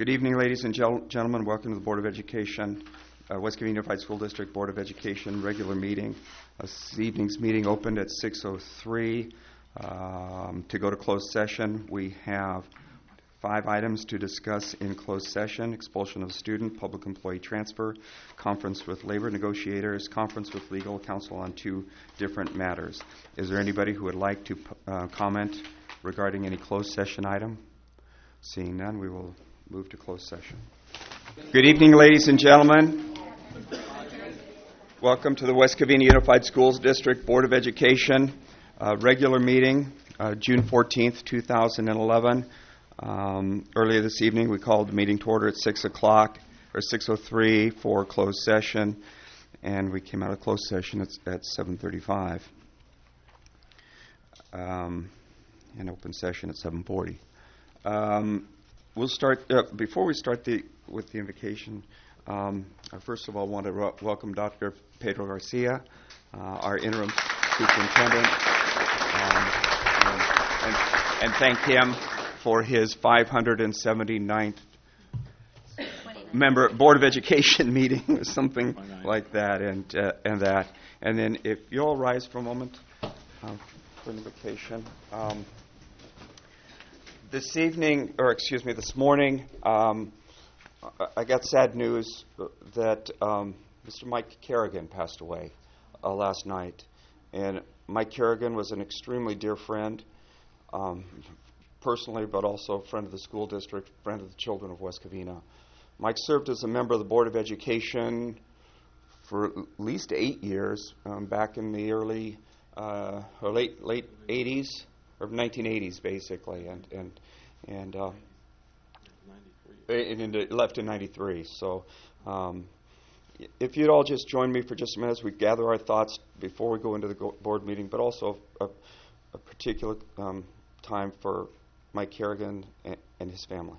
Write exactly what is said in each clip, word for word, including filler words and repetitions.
Good evening, ladies and gel- gentlemen. Welcome to the Board of Education, uh, West Covina Unified School District Board of Education regular meeting. Uh, this evening's meeting opened at six oh three. Um, to go to closed session, we have five items to discuss in closed session: expulsion of a student, public employee transfer, conference with labor negotiators, conference with legal counsel on two different matters. Is there anybody who would like to uh, comment regarding any closed session item? Seeing none, we will move to closed session. Good evening, ladies and gentlemen. Welcome to the West Covina Unified Schools District Board of Education uh, regular meeting, uh, June fourteenth, two thousand eleven. Um, earlier this evening, we called the meeting to order at six o'clock, or six oh three for closed session, and we came out of closed session at, at seven thirty-five. Um, and open session at seven forty. Um, we'll start, uh, before we start the with the invocation, um, I first of all want to ro- welcome Doctor Pedro Garcia, uh, our interim superintendent, um, and, and, and thank him for his five hundred seventy-ninth member Board of Education meeting or something like that, and uh, and that. And then if you all rise for a moment uh, for invocation. Um, This evening, or excuse me, this morning, um, I got sad news that um, Mister Mike Kerrigan passed away uh, last night. And Mike Kerrigan was an extremely dear friend, um, personally, but also a friend of the school district, friend of the children of West Covina. Mike served as a member of the Board of Education for at least eight years, um, back in the early uh, or late late eighties. Or nineteen eighties, basically, and and and, uh, and, and it left in ninety-three. So, um, if you'd all just join me for just a minute as we gather our thoughts before we go into the go- board meeting, but also a, a particular um, time for Mike Kerrigan and, and his family.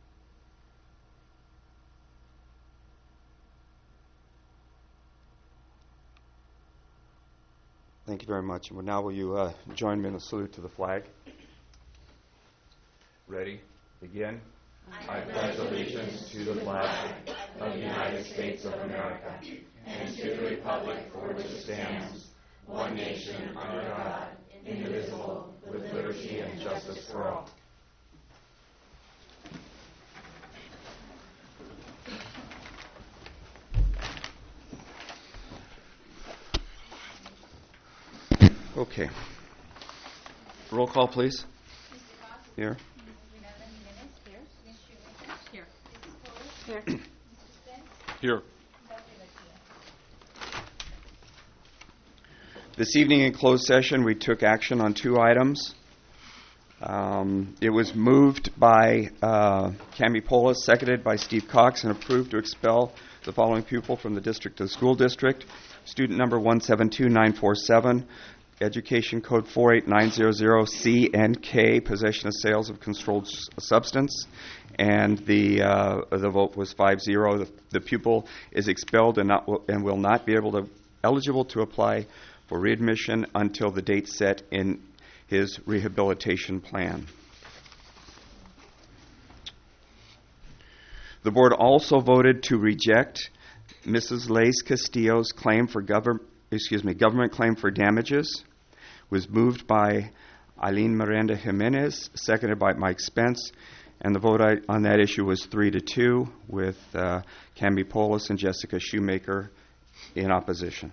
Thank you very much. And now will you uh, join me in a salute to the flag? Ready? Begin. I pledge allegiance to the flag of the United States of America and to the republic for which it stands, one nation under God, indivisible, with liberty and justice for all. Okay. Roll call, please. Here. Here. Here. Here. This evening in closed session, we took action on two items. Um, it was moved by uh, Cami Polis, seconded by Steve Cox, and approved to expel the following pupil from the district to the school district. Student number one seven two nine four seven, Education Code four eight nine zero zero C and K, possession of sales of controlled substance, and the uh, the vote was five zero. The, the pupil is expelled and not and will not be able to eligible to apply for readmission until the date set in his rehabilitation plan. The board also voted to reject Missus Lace Castillo's claim for government. Excuse me, government claim for damages. Was moved by Eileen Miranda Jimenez, seconded by Mike Spence, and the vote I, on that issue was three to two, with uh, Cami Polis and Jessica Shoemaker in opposition.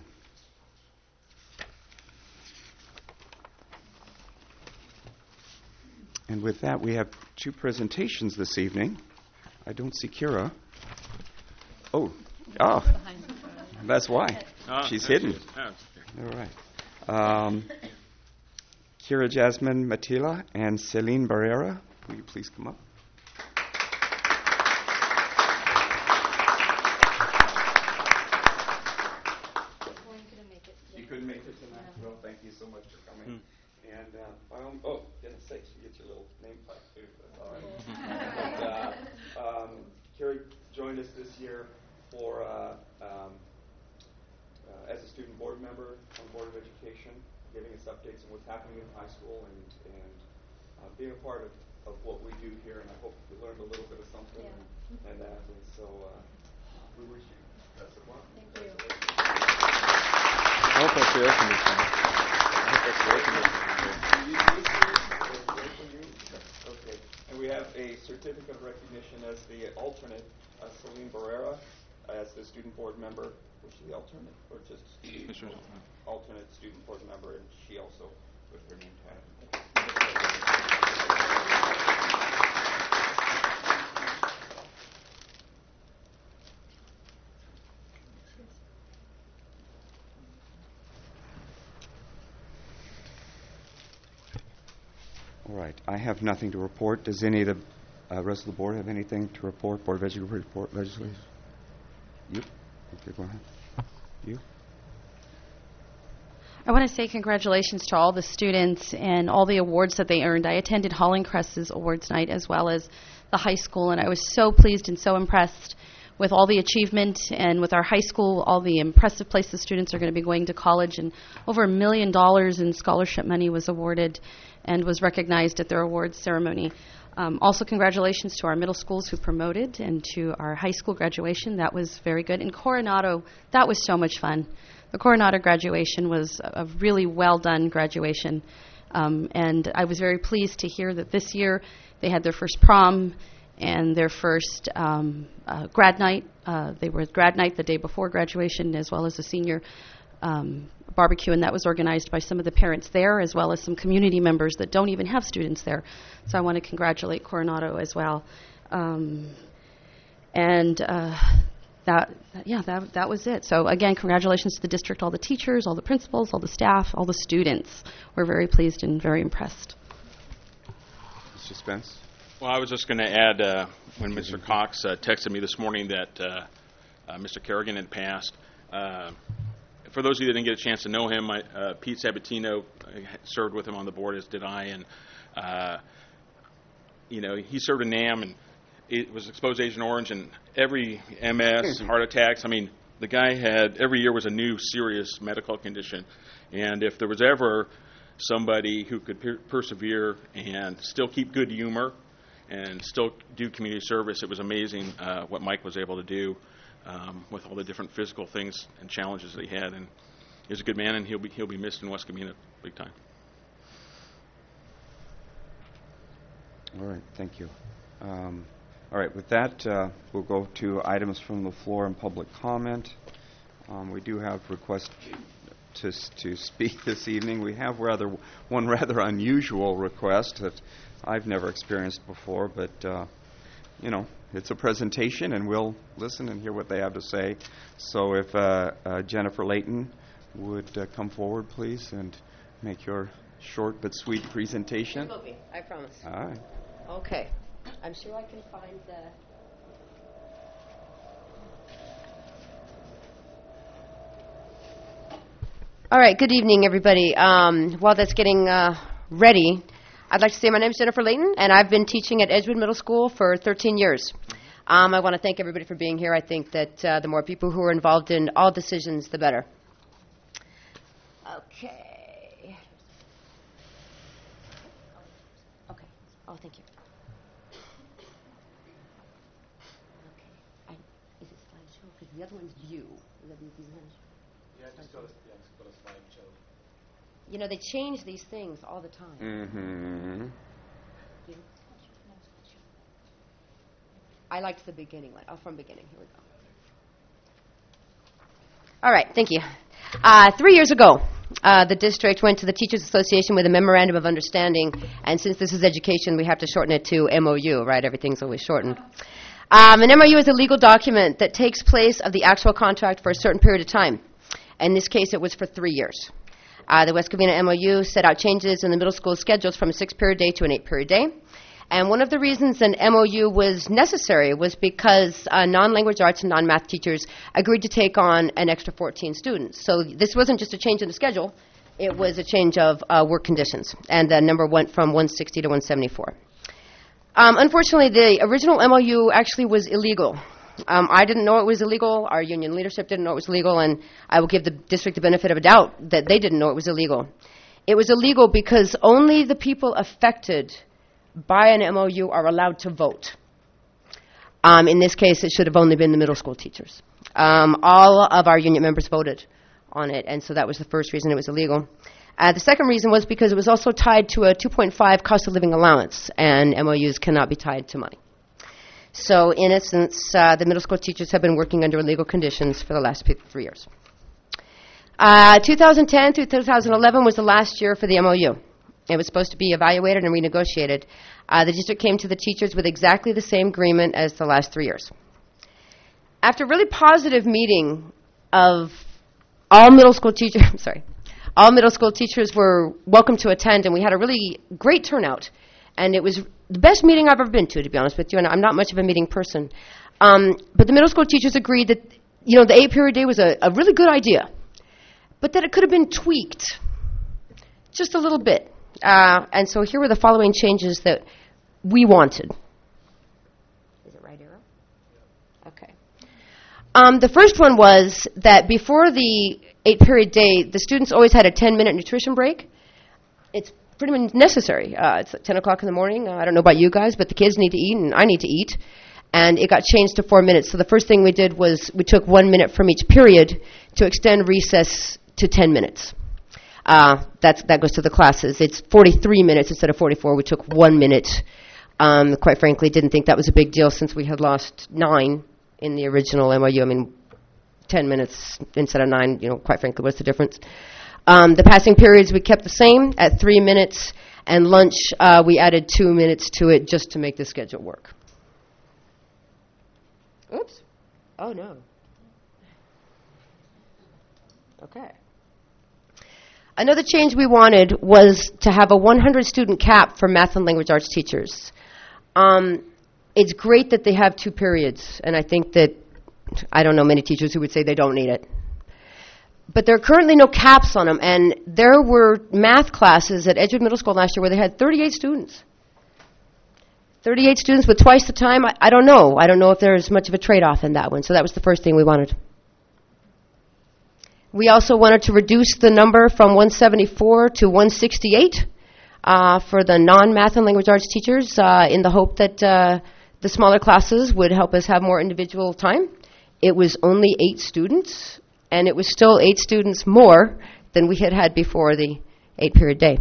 And with that, we have two presentations this evening. I don't see Kira. Oh, oh, that's why. Oh, She's there hidden. she is. Oh, okay. All right. Um, Kira Jasmine Matila and Celine Barrera, will you please come up? You couldn't make it tonight? Well, thank you so much for coming. Hmm. And, uh, um, oh, goodness sakes, you get your little name plaque too. That's all right. But, uh, um, Kira joined us this year for uh, um, Uh, as a student board member on the Board of Education, giving us updates on what's happening in high school and, and uh, being a part of, of what we do here. And I hope you learned a little bit of something. Yeah. And and that. And so uh, we wish you best of luck. Thank you. I hope that's the air conditioning. I hope that's the air conditioning. Okay. And we have a certificate of recognition as the alternate, uh, Celine Barrera, as the student board member. Was she the alternate, or just Mister alternate student board member? And she also put her name tag. All right. I have nothing to report. Does any of the uh, rest of the board have anything to report? Board of Education report, legislation? You? Okay, go ahead. You? I want to say congratulations to all the students and all the awards that they earned. I attended Holland-Crest's awards night as well as the high school, and I was so pleased and so impressed with all the achievement, and with our high school, all the impressive places students are going to be going to college, and over a million dollars in scholarship money was awarded and was recognized at their awards ceremony. Um, also, congratulations to our middle schools who promoted, and to our high school graduation. That was very good. And Coronado, that was so much fun. The Coronado graduation was a, a really well-done graduation. Um, and I was very pleased to hear that this year they had their first prom and their first um, uh, grad night. Uh, they were at grad night the day before graduation, as well as a senior um, barbecue, and that was organized by some of the parents there, as well as some community members that don't even have students there. So I want to congratulate Coronado as well. Um, and uh, that, yeah, that that was it. So again, congratulations to the district, all the teachers, all the principals, all the staff, all the students. We're very pleased and very impressed. Mister Spence? Well, I was just going to add, uh, when Mister Cox uh, texted me this morning that uh, uh, Mister Kerrigan had passed, uh, for those of you that didn't get a chance to know him, I, uh, Pete Sabatino served with him on the board, as did I, and uh, you know, he served in NAM, and it was exposed to Agent Orange, and every M S, heart attacks. I mean, the guy had, every year was a new serious medical condition, and if there was ever somebody who could per- persevere and still keep good humor and still do community service, it was amazing uh, what Mike was able to do. Um, with all the different physical things and challenges that he had, and he's a good man, and he'll be he'll be missed in West Covina big time. All right, thank you. Um, all right, with that, uh, we'll go to items from the floor and public comment. Um, we do have requests to to speak this evening. We have rather one rather unusual request that I've never experienced before, but uh, you know. It's a presentation, and we'll listen and hear what they have to say. So if uh, uh, Jennifer Layton would uh, come forward, please, and make your short but sweet presentation. It will be, I promise. All right. Okay. I'm sure I can find the... All right, good evening, everybody. Um, while that's getting uh, ready, I'd like to say my name is Jennifer Layton, and I've been teaching at Edgewood Middle School for thirteen years. Um, I want to thank everybody for being here. I think that uh, the more people who are involved in all decisions, the better. Okay. Okay. Oh, thank you. Okay. I, is it slideshow? Because the other one's view. Is that easy? Yeah, just go to, yeah, just go to slideshow. You know, they change these things all the time. Mm-hmm. Yeah. I liked the beginning one. Oh, from beginning. Here we go. All right, thank you. Uh, three years ago, uh, the district went to the Teachers Association with a memorandum of understanding, and since this is education, we have to shorten it to M O U, right? Everything's always shortened. Um, an M O U is a legal document that takes place of the actual contract for a certain period of time. In this case, it was for three years. Uh, the West Covina M O U set out changes in the middle school schedules from a six-period day to an eight-period day. And one of the reasons an M O U was necessary was because uh, non-language arts and non-math teachers agreed to take on an extra fourteen students. So this wasn't just a change in the schedule. It was a change of uh, work conditions. And the number went from one sixty to one seventy-four. Um, unfortunately, the original M O U actually was illegal. Um, I didn't know it was illegal. Our union leadership didn't know it was illegal. And I will give the district the benefit of a doubt that they didn't know it was illegal. It was illegal because only the people affected by an M O U are allowed to vote. Um, in this case, it should have only been the middle school teachers. Um, all of our union members voted on it, and so that was the first reason it was illegal. Uh, the second reason was because it was also tied to a two point five cost of living allowance, and M O Us cannot be tied to money. So, in essence, uh, the middle school teachers have been working under illegal conditions for the last p- three years. Uh, two thousand ten through two thousand eleven was the last year for the M O U. It was supposed to be evaluated and renegotiated. Uh, the district came to the teachers with exactly the same agreement as the last three years. After a really positive meeting of all middle school teachers, I'm sorry, all middle school teachers were welcome to attend, and we had a really great turnout. And it was the best meeting I've ever been to, to be honest with you, and I'm not much of a meeting person. Um, but the middle school teachers agreed that, you know, the eight-period day was a, a really good idea, but that it could have been tweaked just a little bit. Uh, and so here were the following changes that we wanted. Is it right arrow? Okay. Um, the first one was that before the eight-period day, the students always had a ten-minute nutrition break. It's pretty much necessary. Uh, it's at ten o'clock in the morning. Uh, I don't know about you guys, but the kids need to eat, and I need to eat. And it got changed to four minutes. So the first thing we did was we took one minute from each period to extend recess to ten minutes. Uh, that's, that goes to the classes. It's forty-three minutes instead of forty-four. We took one minute. Um, quite frankly, didn't think that was a big deal since we had lost nine in the original M O U. I mean, ten minutes instead of nine, you know, quite frankly, what's the difference? Um, the passing periods we kept the same at three minutes, and lunch uh, we added two minutes to it just to make the schedule work. Oops. Oh, no. Okay. Another change we wanted was to have a one hundred student cap for math and language arts teachers. Um, it's great that they have two periods, and I think that, I don't know many teachers who would say they don't need it. But there are currently no caps on them, and there were math classes at Edgewood Middle School last year where they had thirty-eight students. thirty-eight students with twice the time, I, I don't know. I don't know if there's much of a trade-off in that one, so that was the first thing we wanted. We also wanted to reduce the number from one seventy-four to one sixty-eight uh, for the non-math and language arts teachers uh, in the hope that uh, the smaller classes would help us have more individual time. It was only eight students, and it was still eight students more than we had had before the eight-period day.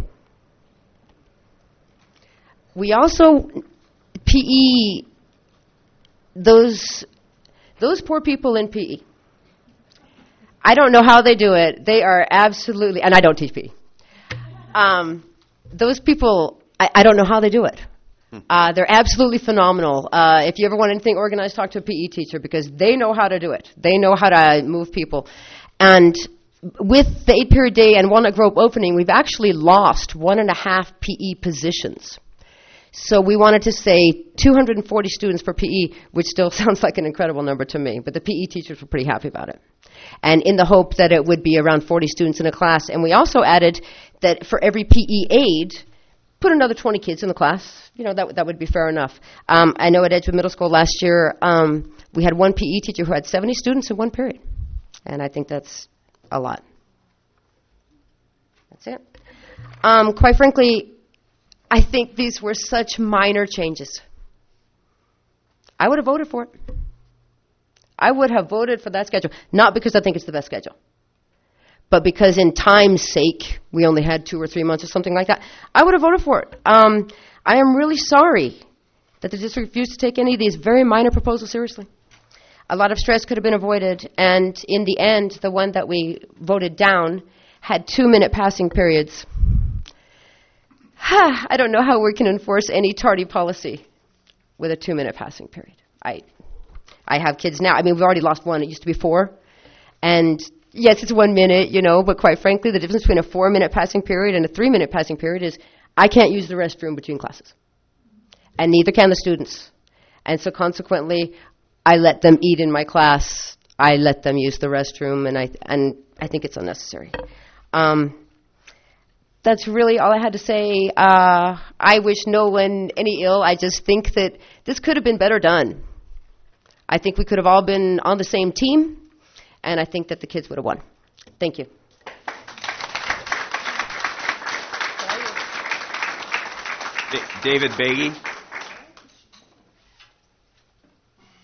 We also, P E, those, those poor people in P E, I don't know how they do it. They are absolutely, and I don't teach P E. Um, those people, I, I don't know how they do it. Uh, they're absolutely phenomenal. Uh, if you ever want anything organized, talk to a P E teacher because they know how to do it. They know how to move people. And with the eight-period day and Walnut Grove opening, we've actually lost one and a half P E positions. So we wanted to say two hundred forty students for P E, which still sounds like an incredible number to me, but the P E teachers were pretty happy about it. And in the hope that it would be around forty students in a class. And we also added that for every P E aide, put another twenty kids in the class. You know, that that would be fair enough. Um, I know at Edgewood Middle School last year, um, we had one P E teacher who had seventy students in one period. And I think that's a lot. That's it. Um, quite frankly, I think these were such minor changes. I would have voted for it. I would have voted for that schedule, not because I think it's the best schedule, but because in time's sake, we only had two or three months or something like that. I would have voted for it. Um, I am really sorry that the district refused to take any of these very minor proposals seriously. A lot of stress could have been avoided, and in the end, the one that we voted down had two-minute passing periods. I don't know how we can enforce any tardy policy with a two-minute passing period. I I have kids now. I mean, we've already lost one. It used to be four. And yes, it's one minute, you know, but quite frankly, the difference between a four-minute passing period and a three-minute passing period is I can't use the restroom between classes. And neither can the students. And so consequently, I let them eat in my class. I let them use the restroom, and I and I think it's unnecessary. Um, that's really all I had to say. Uh, I wish no one any ill. I just think that this could have been better done. I think we could have all been on the same team, and I think that the kids would have won. Thank you. D- David Beatty.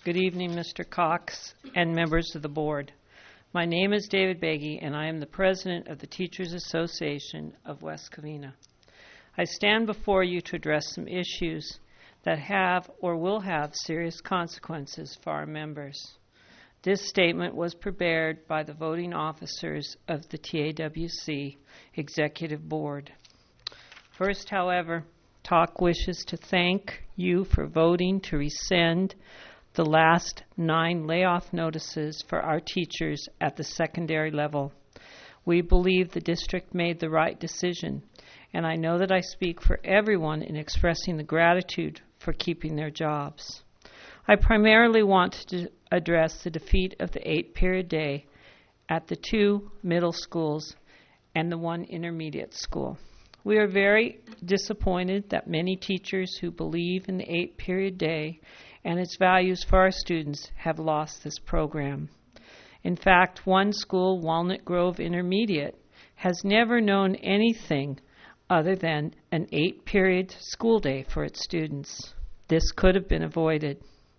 Good evening, Mister Cox and members of the board. My name is David Beggy, and I am the president of the Teachers Association of West Covina. I stand before you to address some issues that have or will have serious consequences for our members. This statement was prepared by the voting officers of the T A W C Executive Board. First, however, T A W C wishes to thank you for voting to rescind the last nine layoff notices for our teachers at the secondary level. We believe the district made the right decision, and I know that I speak for everyone in expressing the gratitude for keeping their jobs. I primarily want to address the defeat of the eight-period day at the two middle schools and the one intermediate school. We are very disappointed that many teachers who believe in the eight-period day and its values for our students have lost this program. In fact, one school, Walnut Grove Intermediate, has never known anything other than an eight-period school day for its students. This could have been avoided.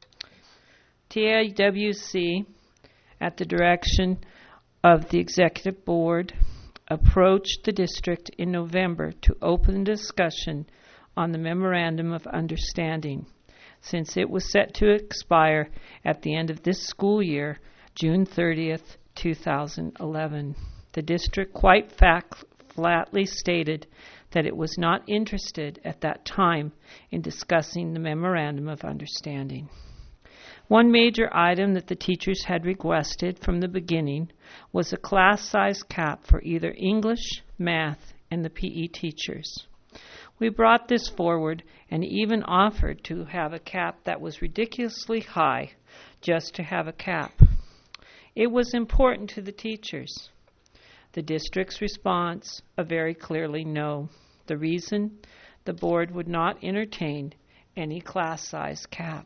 T A W C, at the direction of the executive board, approached the district in November to open discussion on the Memorandum of Understanding, since it was set to expire at the end of this school year, June thirtieth, two thousand eleven. The district quite fact, flatly stated that it was not interested at that time in discussing the Memorandum of Understanding. One major item that the teachers had requested from the beginning was a class size cap for either English, math, and the P E teachers. We brought this forward and even offered to have a cap that was ridiculously high just to have a cap. It was important to the teachers. The district's response, a very clearly no. The reason, the board would not entertain any class size cap.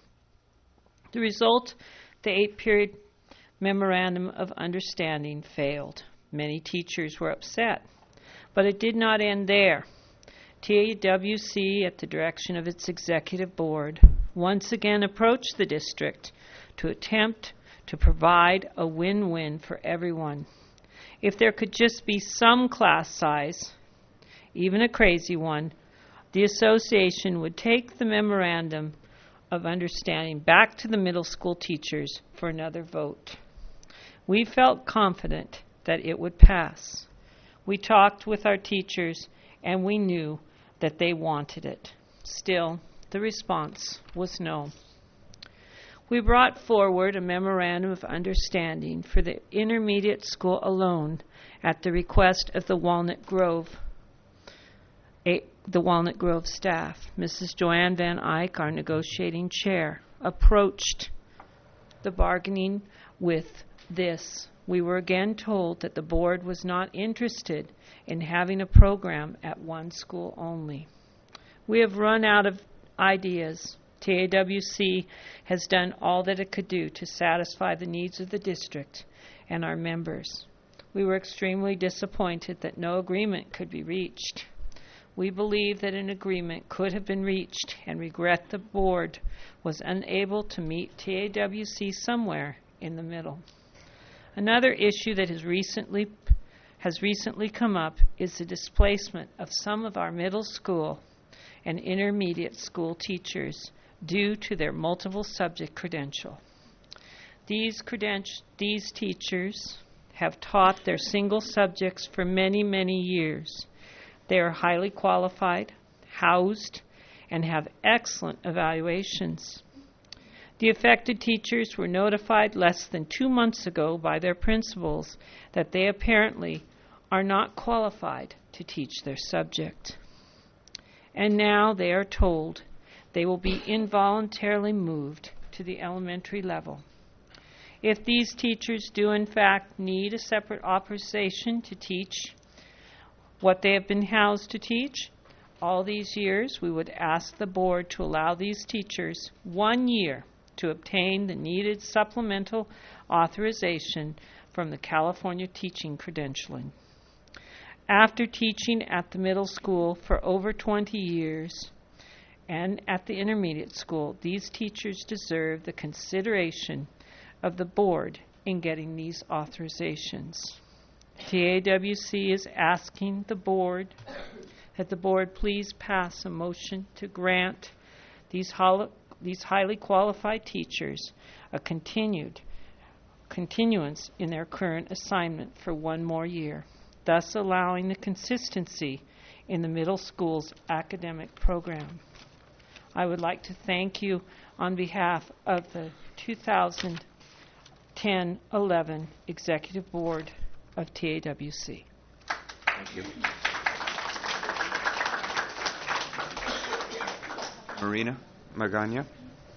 The result, the eight-period Memorandum of Understanding failed. Many teachers were upset, but it did not end there. T A W C, at the direction of its executive board, once again approached the district to attempt to provide a win-win for everyone. If there could just be some class size, even a crazy one, the association would take the Memorandum of Understanding back to the middle school teachers for another vote. We felt confident that it would pass. We talked with our teachers, and we knew that they wanted it. Still, the response was no. We brought forward a Memorandum of Understanding for the intermediate school alone at the request of the Walnut Grove, a, the Walnut Grove staff. Missus Joanne Van Eyck, our negotiating chair, approached the bargaining with this. We were again told that the board was not interested in having a program at one school only. We have run out of ideas. T A W C has done all that it could do to satisfy the needs of the district and our members. We were extremely disappointed that no agreement could be reached. We believe that an agreement could have been reached and regret the board was unable to meet T A W C somewhere in the middle. Another issue that has recently has recently come up is the displacement of some of our middle school and intermediate school teachers due to their multiple subject credential. These credenti- these teachers have taught their single subjects for many, many years. They are highly qualified, housed, and have excellent evaluations. The affected teachers were notified less than two months ago by their principals that they apparently are not qualified to teach their subject. And now they are told they will be involuntarily moved to the elementary level. If these teachers do in fact need a separate authorization to teach what they have been housed to teach, all these years we would ask the board to allow these teachers one year to obtain the needed supplemental authorization from the California Teaching Credentialing. After teaching at the middle school for over twenty years and at the intermediate school, these teachers deserve the consideration of the board in getting these authorizations. T A W C is asking the board that the board please pass a motion to grant these, hol- these highly qualified teachers a continued continuance in their current assignment for one more year, thus allowing the consistency in the middle school's academic program. I would like to thank you on behalf of the two thousand ten eleven Executive Board of T A W C. Thank you. Marina Magana.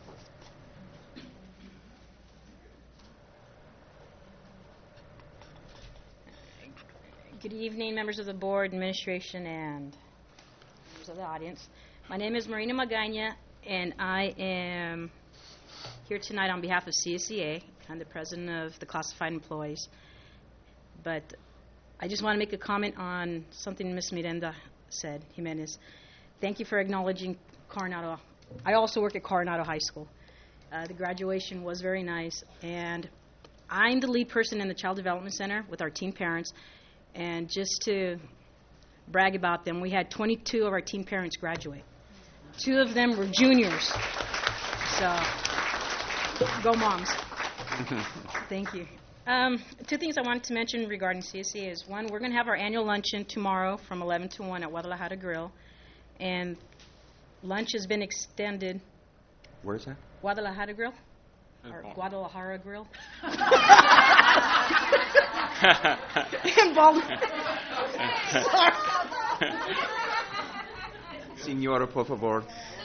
Good evening, members of the board, administration, and members of the audience. My name is Marina Magana, and I am here tonight on behalf of C S E A. I'm the president of the classified employees. But I just want to make a comment on something Miz Miranda said, Jimenez. Thank you for acknowledging Coronado. I also work at Coronado High School. Uh, the graduation was very nice, and I'm the lead person in the Child Development Center with our teen parents. And just to brag about them, we had twenty-two of our teen parents graduate. Two of them were juniors. So, go moms. Thank you. Um, two things I wanted to mention regarding C S E A is, one, we're going to have our annual luncheon tomorrow from eleven to one at Guadalajara Grill. And lunch has been extended. Where is that? Guadalajara Grill? Or Guadalajara Grill? In Baltimore. Sorry. Señora, por favor.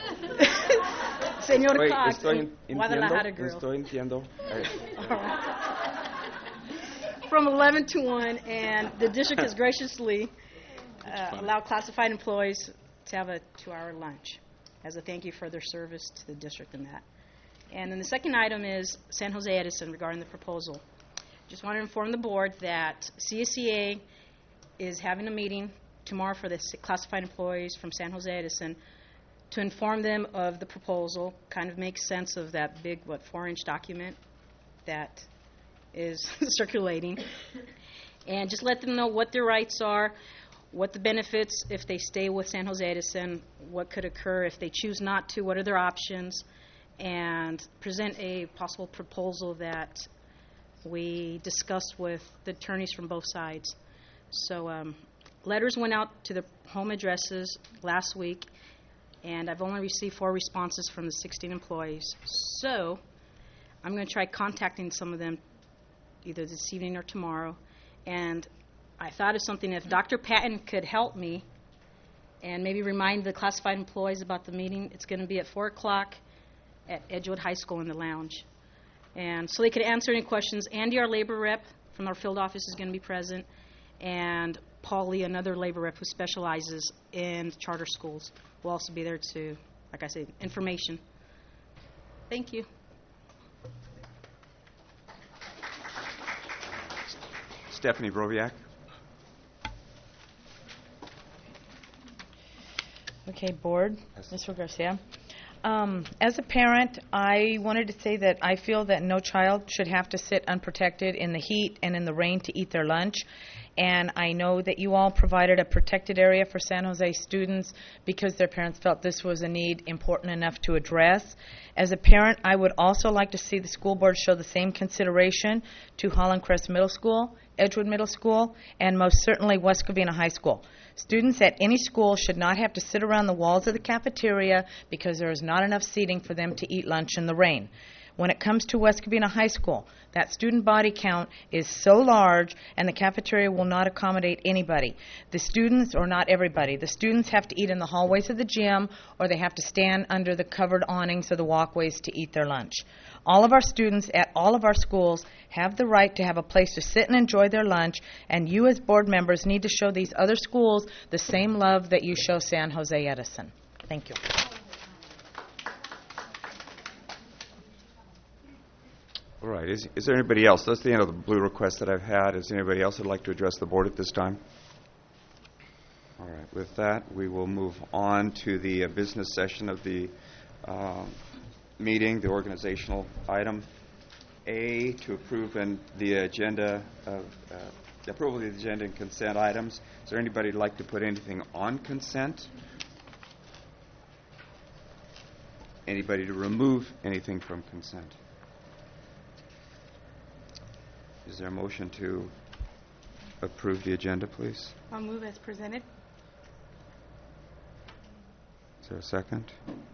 Señor Wait, Cox, estoy in Guadalajara entiendo, Grill. estoy entiendo. Eh, All right. From eleven to one, and the district has graciously uh, allowed classified employees to have a two-hour lunch as a thank you for their service to the district in that. And then the second item is San Jose Edison regarding the proposal. Just want to inform the board that C S E A is having a meeting tomorrow for the s- classified employees from San Jose Edison to inform them of the proposal, kind of make sense of that big, what, four-inch document that is circulating, and just let them know what their rights are, what the benefits if they stay with San Jose Edison, what could occur if they choose not to, what are their options, and present a possible proposal that we discussed with the attorneys from both sides. So um, letters went out to the home addresses last week, and I've only received four responses from the sixteen employees. So I'm going to try contacting some of them either this evening or tomorrow. And I thought of something, if Doctor Patton could help me and maybe remind the classified employees about the meeting. It's going to be at four o'clock at Edgewood High School in the lounge. And so they could answer any questions. Andy, our labor rep from our field office, is going to be present, and Paul Lee, another labor rep who specializes in charter schools, will also be there to, like I said, information. Thank you. Stephanie Broviak. Okay, Board, Mister Garcia. Um, as a parent, I wanted to say that I feel that no child should have to sit unprotected in the heat and in the rain to eat their lunch. And I know that you all provided a protected area for San Jose students because their parents felt this was a need important enough to address. As a parent, I would also like to see the school board show the same consideration to Holland Crest Middle School, Edgewood Middle School, and most certainly West Covina High School. Students at any school should not have to sit around the walls of the cafeteria because there is not enough seating for them to eat lunch in the rain. When it comes to West Covina High School, that student body count is so large and the cafeteria will not accommodate anybody. The students, or not everybody, the students have to eat in the hallways of the gym or they have to stand under the covered awnings of the walkways to eat their lunch. All of our students at all of our schools have the right to have a place to sit and enjoy their lunch, and you as board members need to show these other schools the same love that you show San Jose Edison. Thank you. All right. Is, is there anybody else? That's the end of the blue request that I've had. Is there anybody else who would like to address the board at this time? All right. With that, we will move on to the uh, business session of the uh, meeting, the organizational item A, to approve and the agenda of uh, the approval of the agenda and consent items. Is there anybody who'd like to put anything on consent? Anybody to remove anything from consent? Is there a motion to approve the agenda, please? I'll move as presented. Is there a second?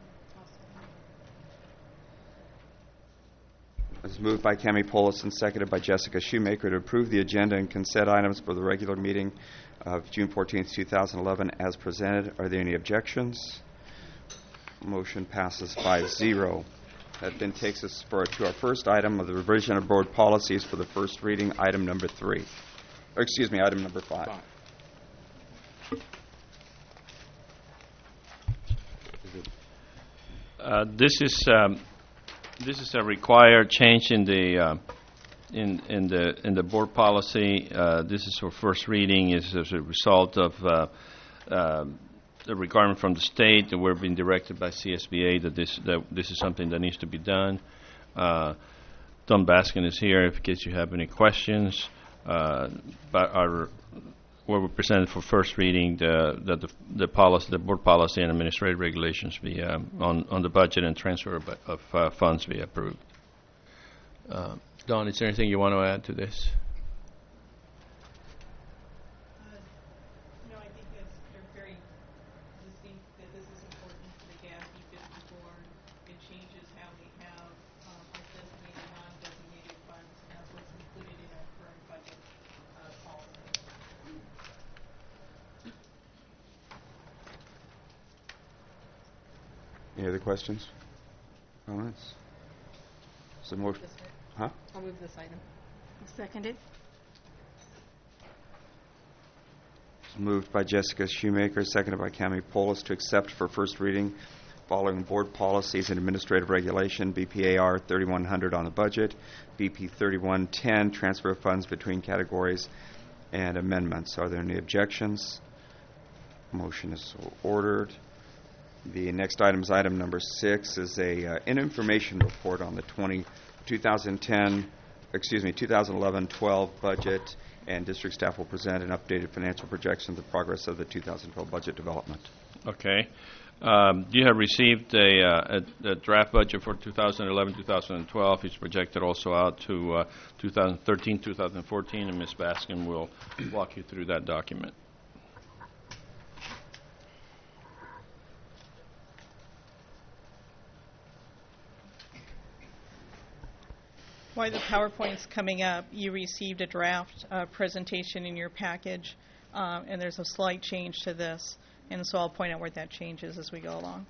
It's moved by Cami Polis and seconded by Jessica Shoemaker to approve the agenda and consent items for the regular meeting of June fourteenth, two thousand eleven as presented. Are there any objections? Motion passes five zero. That then takes us for, to our first item of the revision of board policies for the first reading, item number three. Or excuse me, item number five. Uh, this is um, this is a required change in the uh, in in the in the board policy. Uh, this is for first reading. Is as a result of uh, uh, the requirement from the state that we're being directed by C S B A that this that this is something that needs to be done. Uh, Don Baskin is here in case you have any questions. Uh, but our what we presented for first reading, the the the, the policy, the board policy and administrative regulations be um, on on the budget and transfer of, of uh, funds be approved. Uh, Don, is there anything you want to add to this? No, I think that's you're very distinct that this is important to the GASB fifty-four. It changes how we have um, our designated, non-designated funds, and that's what's included in our current budget uh, policy. Any other questions? Comments? Some more? Huh? I'll move this item. Seconded. Moved by Jessica Shoemaker, seconded by Cami Polis to accept for first reading following board policies and administrative regulation, B P A R thirty-one hundred on the budget, B P thirty-one ten transfer of funds between categories, and amendments. Are there any objections? Motion is so ordered. The next item is item number six, is a uh, an information report on the twenty, twenty ten, excuse me, twenty eleven twelve budget, and district staff will present an updated financial projection of the progress of the two thousand twelve budget development. Okay. Um, you have received a, uh, a, a draft budget for two thousand eleven two thousand twelve. It's projected also out to uh, two thousand thirteen two thousand fourteen, and Miz Baskin will walk you through that document. While the PowerPoint's coming up, you received a draft uh, presentation in your package, um, and there's a slight change to this, and so I'll point out where that change is as we go along.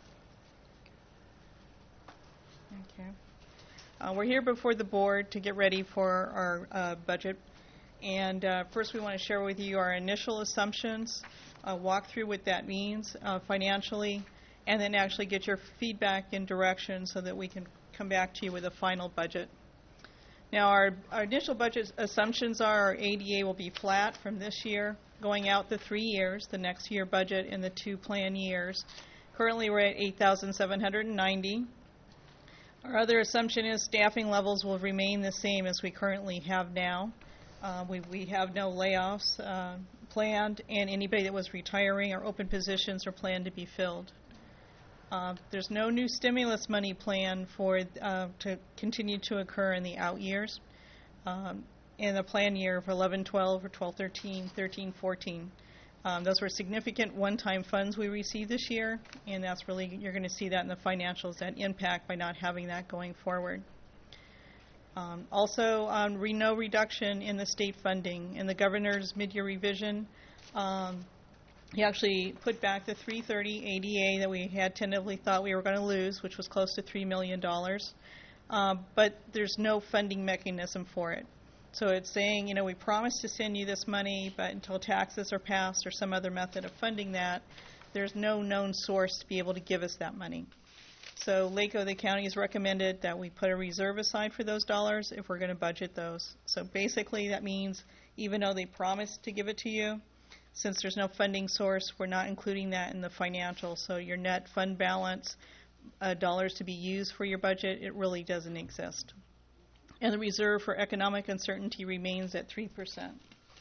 Okay. Uh, we're here before the board to get ready for our uh, budget, and uh, first we want to share with you our initial assumptions, uh, walk through what that means uh, financially, and then actually get your feedback and direction so that we can come back to you with a final budget. Now, our, our initial budget assumptions are our A D A will be flat from this year, going out the three years, the next year budget and the two plan years. Currently, we're at eight thousand seven hundred ninety. Our other assumption is staffing levels will remain the same as we currently have now. Uh, we, we have no layoffs uh, planned, and anybody that was retiring or open positions are planned to be filled. Uh, there's no new stimulus money planned for uh, to continue to occur in the out years. Um, in the plan year of eleven twelve or twelve thirteen, thirteen fourteen. Um, those were significant one-time funds we received this year, and that's really, you're going to see that in the financials, that impact by not having that going forward. Um, also, um, re- no reduction in the state funding. In the governor's mid-year revision, um, he actually put back the three thirty A D A that we had tentatively thought we were going to lose, which was close to three million dollars. Uh, but there's no funding mechanism for it. So it's saying, you know, we promised to send you this money, but until taxes are passed or some other method of funding that, there's no known source to be able to give us that money. So LACO, the county, has recommended that we put a reserve aside for those dollars if we're going to budget those. So basically that means even though they promised to give it to you, Since there's no funding source, we're not including that in the financial. So your net fund balance, uh, dollars to be used for your budget, it really doesn't exist. And the reserve for economic uncertainty remains at three percent.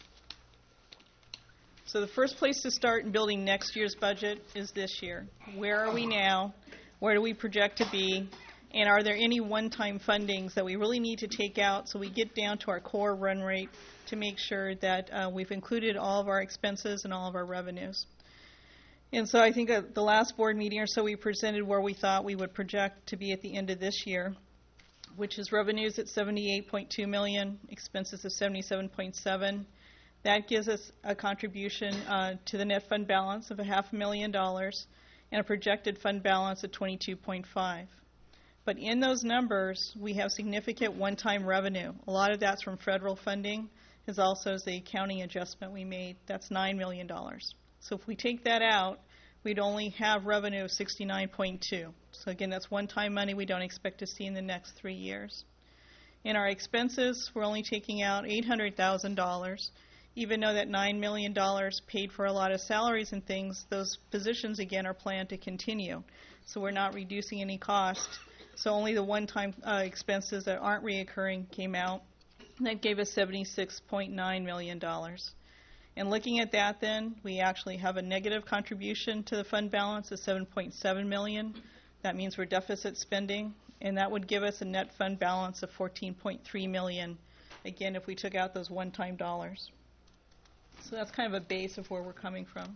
So the first place to start in building next year's budget is this year. Where are we now? Where do we project to be? And are there any one-time fundings that we really need to take out so we get down to our core run rate to make sure that uh, we've included all of our expenses and all of our revenues? And so I think at the last board meeting or so we presented where we thought we would project to be at the end of this year, which is revenues at seventy-eight point two million dollars, expenses of seventy-seven point seven million dollars. That gives us a contribution uh, to the net fund balance of a half a million dollars and a projected fund balance of twenty-two point five. But in those numbers, we have significant one-time revenue. A lot of that's from federal funding, as also as the accounting adjustment we made. That's nine million dollars. So if we take that out, we'd only have revenue of sixty-nine point two. So again, that's one-time money we don't expect to see in the next three years. In our expenses, we're only taking out eight hundred thousand dollars. Even though that nine million dollars paid for a lot of salaries and things, those positions, again, are planned to continue. So we're not reducing any cost. So only the one-time uh, expenses that aren't reoccurring came out. And that gave us seventy-six point nine million dollars. And looking at that then, we actually have a negative contribution to the fund balance of seven point seven million dollars. That means we're deficit spending. And that would give us a net fund balance of fourteen point three million dollars, again, if we took out those one-time dollars. So that's kind of a base of where we're coming from.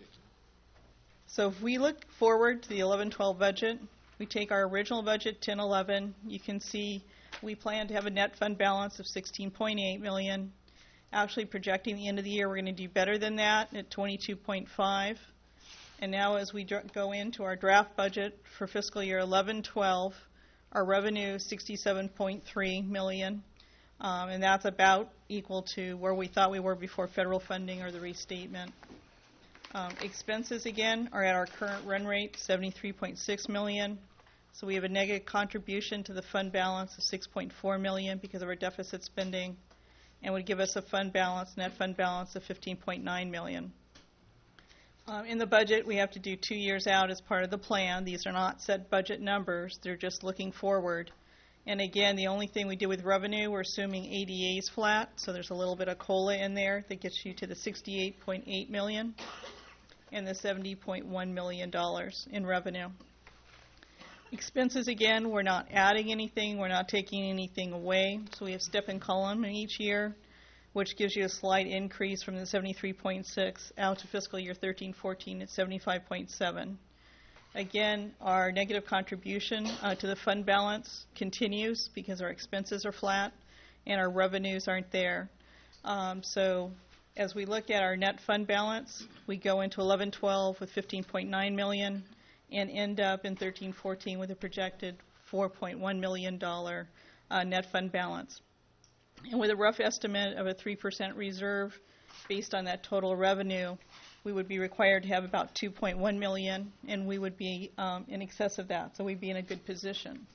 So if we look forward to the eleven twelve budget, we take our original budget, ten eleven. You can see we plan to have a net fund balance of sixteen point eight million dollars. Actually projecting the end of the year, we're going to do better than that at twenty-two point five. And now as we dr- go into our draft budget for fiscal year eleven twelve, our revenue is sixty-seven point three million dollars. Um, and that's about equal to where we thought we were before federal funding or the restatement. Um, expenses, again, are at our current run rate, seventy-three point six million dollars. So we have a negative contribution to the fund balance of six point four million dollars because of our deficit spending, and would give us a fund balance, net fund balance of fifteen point nine million dollars. Um, in the budget, we have to do two years out as part of the plan. These are not set budget numbers. They're just looking forward. And again, the only thing we do with revenue, we're assuming A D A is flat, so there's a little bit of COLA in there that gets you to the sixty-eight point eight million dollars and the seventy point one million dollars in revenue. Expenses, again, we're not adding anything, we're not taking anything away, so we have step and column in each year, which gives you a slight increase from the seventy-three point six out to fiscal year thirteen fourteen at seventy-five point seven. Again, our negative contribution uh, to the fund balance continues because our expenses are flat and our revenues aren't there. Um, so as we look at our net fund balance, we go into eleven twelve with fifteen point nine million dollars and end up in thirteen fourteen with a projected four point one million dollars uh, net fund balance. And with a rough estimate of a three percent reserve based on that total revenue, we would be required to have about two point one million dollars, and we would be um, in excess of that, so we'd be in a good position.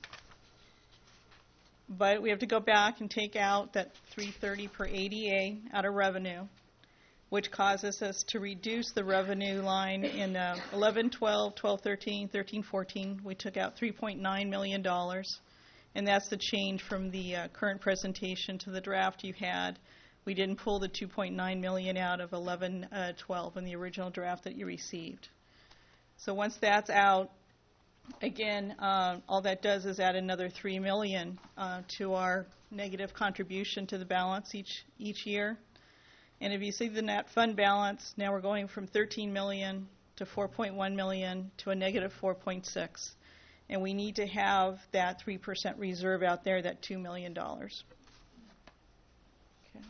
But we have to go back and take out that three hundred thirty per A D A out of revenue, which causes us to reduce the revenue line in uh, eleven twelve, twelve thirteen, thirteen fourteen. We took out three point nine million dollars, and that's the change from the uh, current presentation to the draft you had. We didn't pull the two point nine million dollars out of eleven twelve in the original draft that you received. So once that's out, again, uh, all that does is add another three million dollars uh, to our negative contribution to the balance each each year. And if you see the net fund balance, now we're going from thirteen million dollars to four point one million dollars to a negative four point six. And we need to have that three percent reserve out there, that two million dollars. Okay.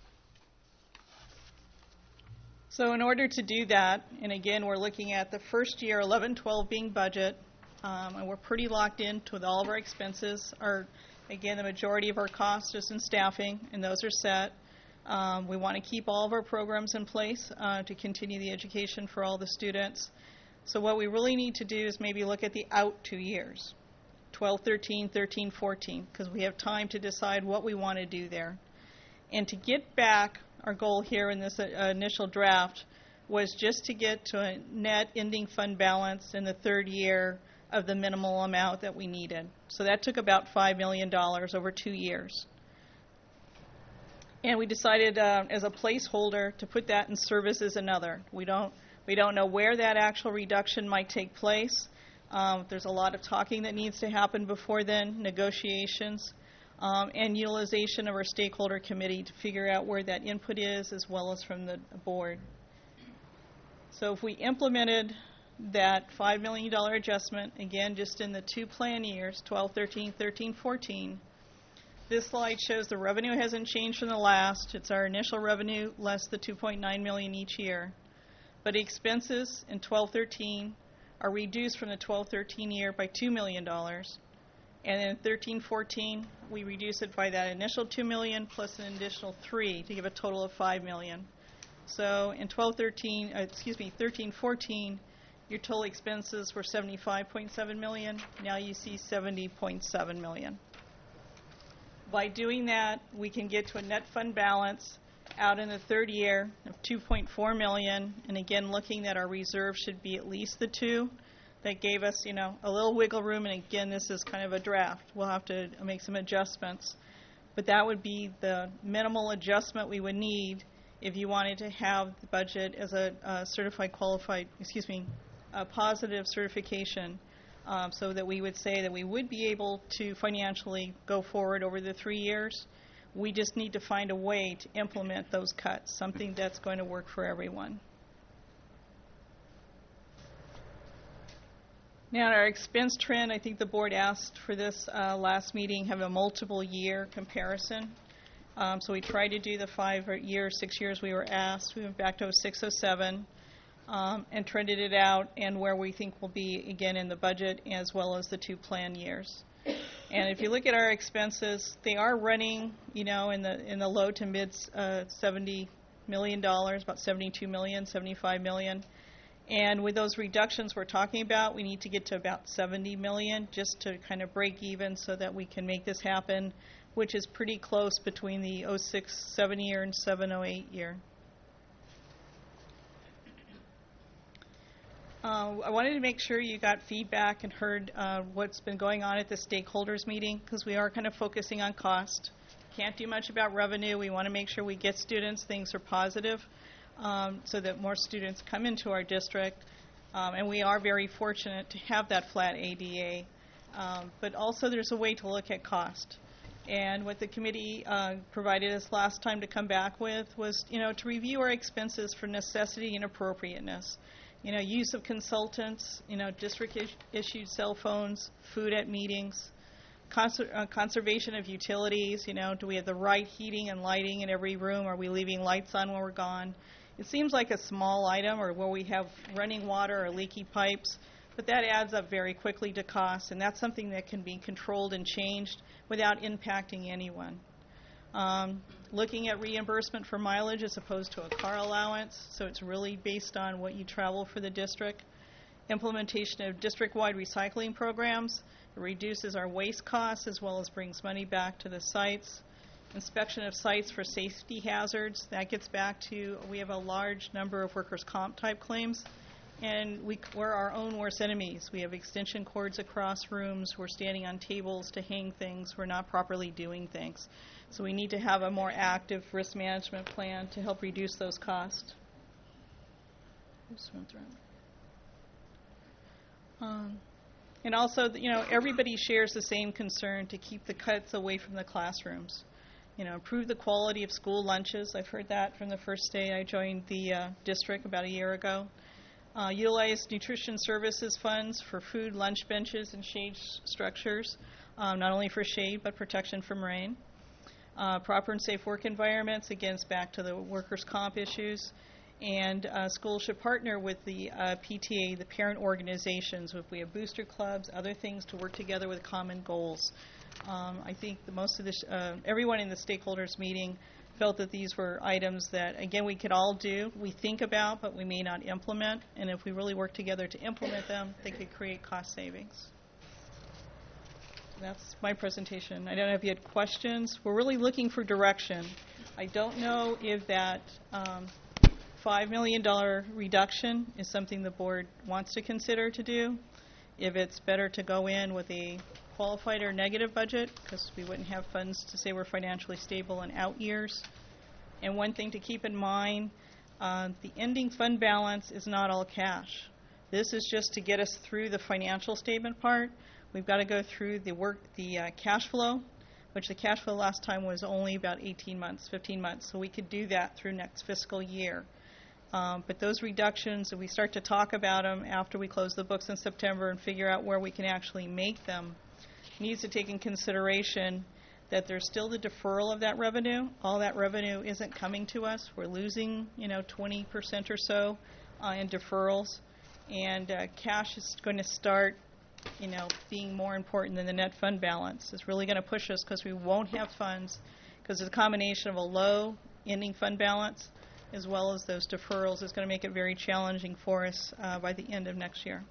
So in order to do that, and again, we're looking at the first year, eleven twelve being budget, um, and we're pretty locked in with all of our expenses. Our, again, the majority of our costs is in staffing, and those are set. Um, we want to keep all of our programs in place uh, to continue the education for all the students. So what we really need to do is maybe look at the out two years, twelve thirteen, thirteen fourteen, because we have time to decide what we want to do there. And to get back, our goal here in this uh, initial draft was just to get to a net ending fund balance in the third year of the minimal amount that we needed. So that took about five million dollars over two years. And we decided uh, as a placeholder to put that in services another. We don't, we don't know where that actual reduction might take place. Um, there's a lot of talking that needs to happen before then, negotiations, um, and utilization of our stakeholder committee to figure out where that input is, as well as from the board. So if we implemented that five million dollars adjustment, again, just in the two plan years, twelve, thirteen, thirteen, fourteen, this slide shows the revenue hasn't changed from the last. It's our initial revenue less the two point nine million dollars each year. But expenses in twelve thirteen are reduced from the twelve thirteen year by two million dollars. And in thirteen fourteen, we reduce it by that initial two million dollars plus an additional three to give a total of five million dollars. So in twelve thirteen, uh, excuse me, thirteen fourteen, your total expenses were seventy-five point seven million dollars. Now you see seventy point seven million dollars. By doing that, we can get to a net fund balance out in the third year of two point four million dollars. And again, looking that our reserve should be at least the two. That gave us, you know, a little wiggle room. And again, this is kind of a draft. We'll have to make some adjustments. But that would be the minimal adjustment we would need if you wanted to have the budget as a uh, certified qualified, excuse me, a positive certification, um, so that we would say that we would be able to financially go forward over the three years. We just need to find a way to implement those cuts, something that's going to work for everyone. Now, our expense trend, I think the board asked for this uh, last meeting, have a multiple year comparison. Um, so we tried to do the five years, six years we were asked. We went back to oh six, oh seven um, and trended it out and where we think we'll be, again, in the budget as well as the two plan years. And if you look at our expenses, they are running, you know, in the in the low to mid uh, seventy million dollars, about seventy-two million dollars, seventy-five million dollars. And with those reductions we're talking about, we need to get to about seventy million dollars just to kind of break even so that we can make this happen, which is pretty close between the oh six seven year and seven oh eight year. Uh, I wanted to make sure you got feedback and heard uh, what's been going on at the stakeholders meeting, because we are kind of focusing on cost. Can't do much about revenue. We want to make sure we get students, things are positive, um, so that more students come into our district. Um, and we are very fortunate to have that flat A D A. Um, but also there's a way to look at cost. And what the committee uh, provided us last time to come back with was, you know, to review our expenses for necessity and appropriateness. You know, use of consultants, you know, district-issued cell phones, food at meetings, conser uh, conservation of utilities. You know, do we have the right heating and lighting in every room? Are we leaving lights on when we're gone? It seems like a small item, or where we have running water or leaky pipes, but that adds up very quickly to costs, and that's something that can be controlled and changed without impacting anyone. Um, looking at reimbursement for mileage as opposed to a car allowance, so it's really based on what you travel for the district. Implementation of district-wide recycling programs. It reduces our waste costs as well as brings money back to the sites. Inspection of sites for safety hazards. That gets back to, we have a large number of workers' comp type claims, and we, we're our own worst enemies. We have extension cords across rooms. We're standing on tables to hang things. We're not properly doing things. So we need to have a more active risk management plan to help reduce those costs. Um, and also, you know, everybody shares the same concern to keep the cuts away from the classrooms. You know, improve the quality of school lunches. I've heard that from the first day I joined the uh, district about a year ago. Uh, utilize nutrition services funds for food, lunch benches, and shade structures, um, not only for shade but protection from rain. Uh, proper and safe work environments, again, it's back to the workers' comp issues. And uh, schools should partner with the uh, P T A, the parent organizations, if we have booster clubs, other things to work together with common goals. Um, I think the most of this, uh, everyone in the stakeholders meeting felt that these were items that, again, we could all do, we think about, but we may not implement. And if we really work together to implement them, they could create cost savings. That's my presentation. I don't know if you had questions. We're really looking for direction. I don't know if that um, five million dollars reduction is something the board wants to consider to do. If it's better to go in with a qualified or negative budget, because we wouldn't have funds to say we're financially stable in out years. And one thing to keep in mind, uh, the ending fund balance is not all cash. This is just to get us through the financial statement part. We've got to go through the work, the uh, cash flow, which the cash flow last time was only about eighteen months, fifteen months. So we could do that through next fiscal year. Um, but those reductions, if we start to talk about them after we close the books in September and figure out where we can actually make them, needs to take in consideration that there's still the deferral of that revenue. All that revenue isn't coming to us. We're losing, you know, twenty percent or so uh, in deferrals. And uh, cash is going to start, you know, being more important than the net fund balance. It's really going to push us because we won't have funds, because it's a combination of a low ending fund balance as well as those deferrals is going to make it very challenging for us uh, by the end of next year.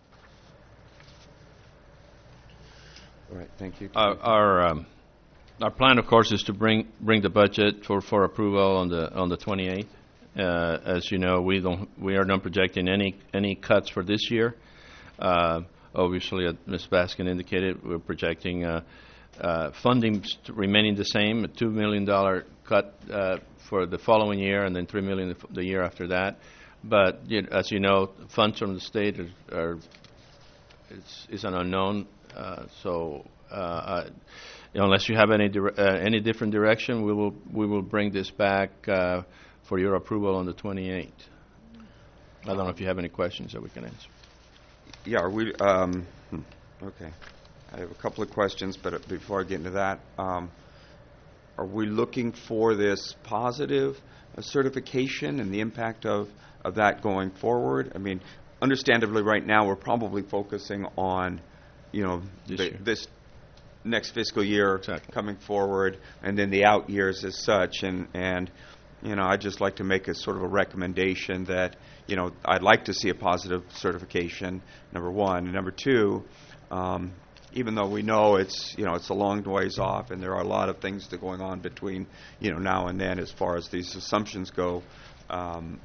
All right, thank you. Our our, um, our plan, of course, is to bring bring the budget for, for approval on the on the twenty-eighth. Uh, as you know, we don't we are not projecting any any cuts for this year. Uh, obviously, as Miz Baskin indicated, we're projecting uh, uh, funding st- remaining the same, a two million dollar cut uh, for the following year, and then three million the, f- the year after that. But you know, as you know, funds from the state are, are it's, is an unknown. Uh, so, uh, uh, you know, unless you have any dire- uh, any different direction, we will we will bring this back uh, for your approval on the twenty-eighth. I don't know if you have any questions that we can answer. Yeah, are we, um, hmm, okay. I have a couple of questions, but uh, before I get into that, um, are we looking for this positive uh, certification and the impact of, of that going forward? I mean, understandably, right now we're probably focusing on, you know, This the, year. this next fiscal year Exactly. coming forward, and then the out years as such. And, and you know, I'd just like to make a sort of a recommendation that, you know, I'd like to see a positive certification, number one. And number two, um, even though we know it's, you know, it's a long ways off and there are a lot of things that are going on between, you know, now and then as far as these assumptions go, um,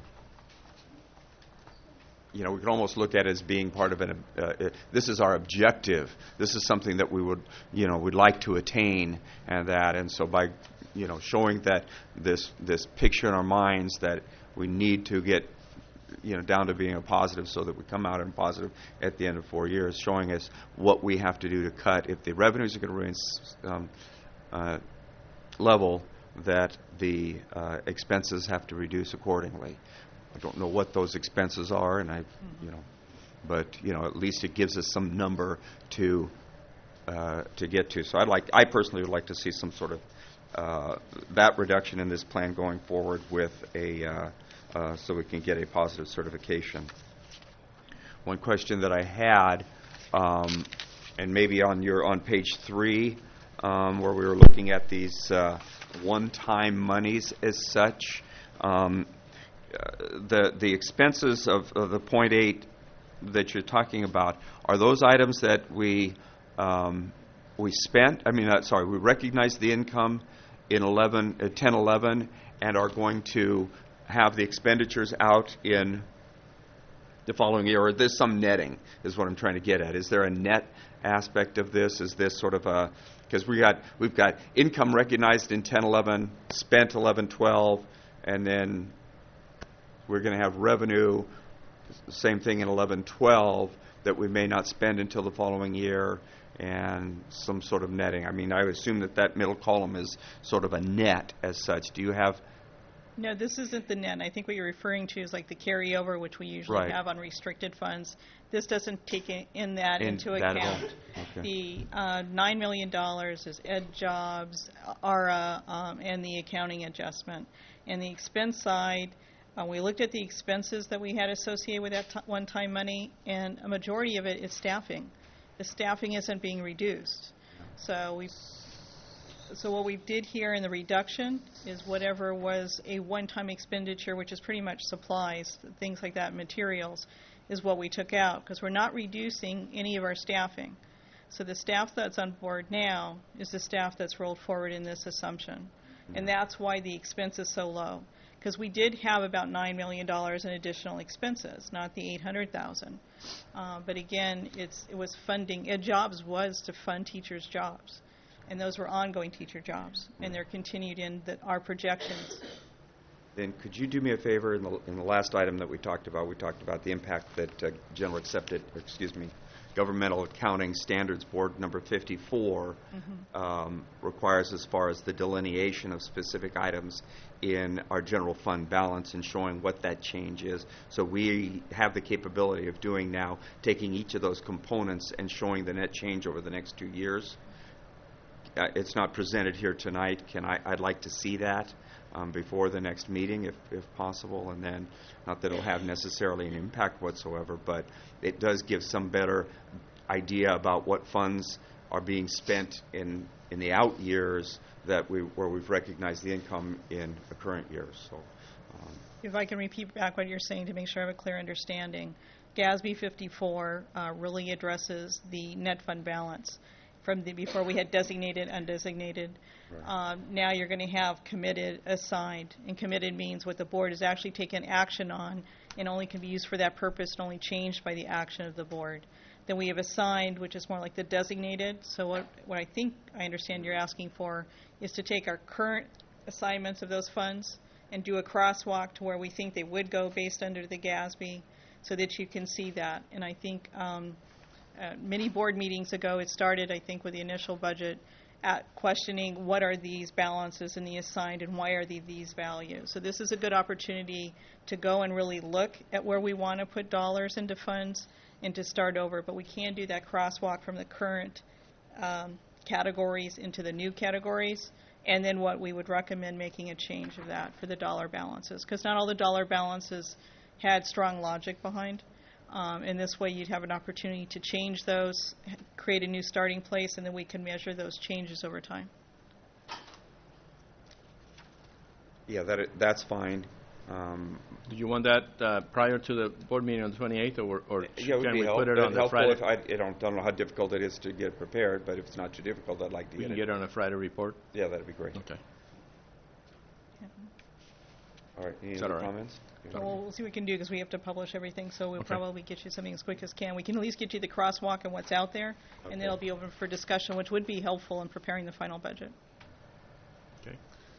you know, we can almost look at it as being part of an, uh, uh, this is our objective. This is something that we would, you know, would like to attain, and that. And so by, you know, showing that this this picture in our minds that we need to get, you know, down to being a positive so that we come out in positive at the end of four years, showing us what we have to do to cut. If the revenues are going to remain um, uh, level, that the uh, expenses have to reduce accordingly. I don't know what those expenses are, and I, you know, but you know, at least it gives us some number to uh, to get to. So I'd like, I personally would like to see some sort of uh, that reduction in this plan going forward with a, uh, uh, so we can get a positive certification. One question that I had, um, and maybe on your on page three, um, where we were looking at these uh, one-time monies as such. Um, Uh, the the expenses of, of the point eight that you're talking about, are those items that we um, we spent? I mean, uh, sorry, we recognized the income in eleven, uh, ten eleven, and are going to have the expenditures out in the following year, or is this some netting? Is what I'm trying to get at. Is there a net aspect of this? Is this sort of a, because we got we've got income recognized in ten eleven, spent eleven twelve, and then we're going to have revenue, same thing in eleven twelve, that we may not spend until the following year, and some sort of netting. I mean, I would assume that that middle column is sort of a net as such. Do you have? No, this isn't the net. I think what you're referring to is like the carryover, which we usually Right. have on restricted funds. This doesn't take i- in that In into that at all. account. Okay. The uh, nine million dollars is Ed Jobs, A R A, um, and the accounting adjustment. And the expense side, Uh, we looked at the expenses that we had associated with that t- one-time money, and a majority of it is staffing. The staffing isn't being reduced. So we, so what we did here in the reduction is whatever was a one-time expenditure, which is pretty much supplies, things like that, materials, is what we took out, because we're not reducing any of our staffing. So the staff that's on board now is the staff that's rolled forward in this assumption. And that's why the expense is so low. because we did have about nine million dollars in additional expenses, not the eight hundred thousand dollars. Uh, but again, it's, it was funding, uh, jobs was to fund teachers' jobs, and those were ongoing teacher jobs, and they're continued in the, our projections. Then could you do me a favor? In the, in the last item that we talked about, we talked about the impact that uh, General Accepted, or excuse me, Governmental Accounting Standards Board number fifty-four mm-hmm. um, requires as far as the delineation of specific items in our general fund balance and showing what that change is. So we have the capability of doing now, taking each of those components and showing the net change over the next two years. Uh, it's not presented here tonight. Can I, I'd like to see that um, before the next meeting, if, if possible, and then not that it'll have necessarily an impact whatsoever, but it does give some better idea about what funds are being spent in in the out years that we where we've recognized the income in the current years. So, um, if I can repeat back what you're saying to make sure I have a clear understanding, G A S B fifty-four uh, really addresses the net fund balance. From the before we had designated, undesignated. Right. Um, now you're going to have committed, assigned, and committed means what the board has actually taken action on and only can be used for that purpose and only changed by the action of the board. Then we have assigned, which is more like the designated. So what, what I think I understand you're asking for is to take our current assignments of those funds and do a crosswalk to where we think they would go based under the G A S B so that you can see that. And I think um, Uh, many board meetings ago, it started, I think, with the initial budget at questioning what are these balances in the assigned and why are they these values. So this is a good opportunity to go and really look at where we want to put dollars into funds and to start over. But we can do that crosswalk from the current um, categories into the new categories, and then what we would recommend making a change of that for the dollar balances, because not all the dollar balances had strong logic behind. Um, and this way you'd have an opportunity to change those, create a new starting place, and then we can measure those changes over time. Yeah, that it, that's fine. Um, Do you want that uh, prior to the board meeting on the twenty-eighth, or, or yeah, it can would we help, put it on the helpful Friday? If I, I don't, don't know how difficult it is to get prepared, but if it's not too difficult, I'd like to We get can it. get it on a Friday report? Yeah, that'd be great. Okay. All right, any Is other that all right? comments? Well, we'll see what we can do because we have to publish everything, so we'll Okay. probably get you something as quick as can. We can at least get you the crosswalk and what's out there, Okay. and then it'll be open for discussion, which would be helpful in preparing the final budget. Okay.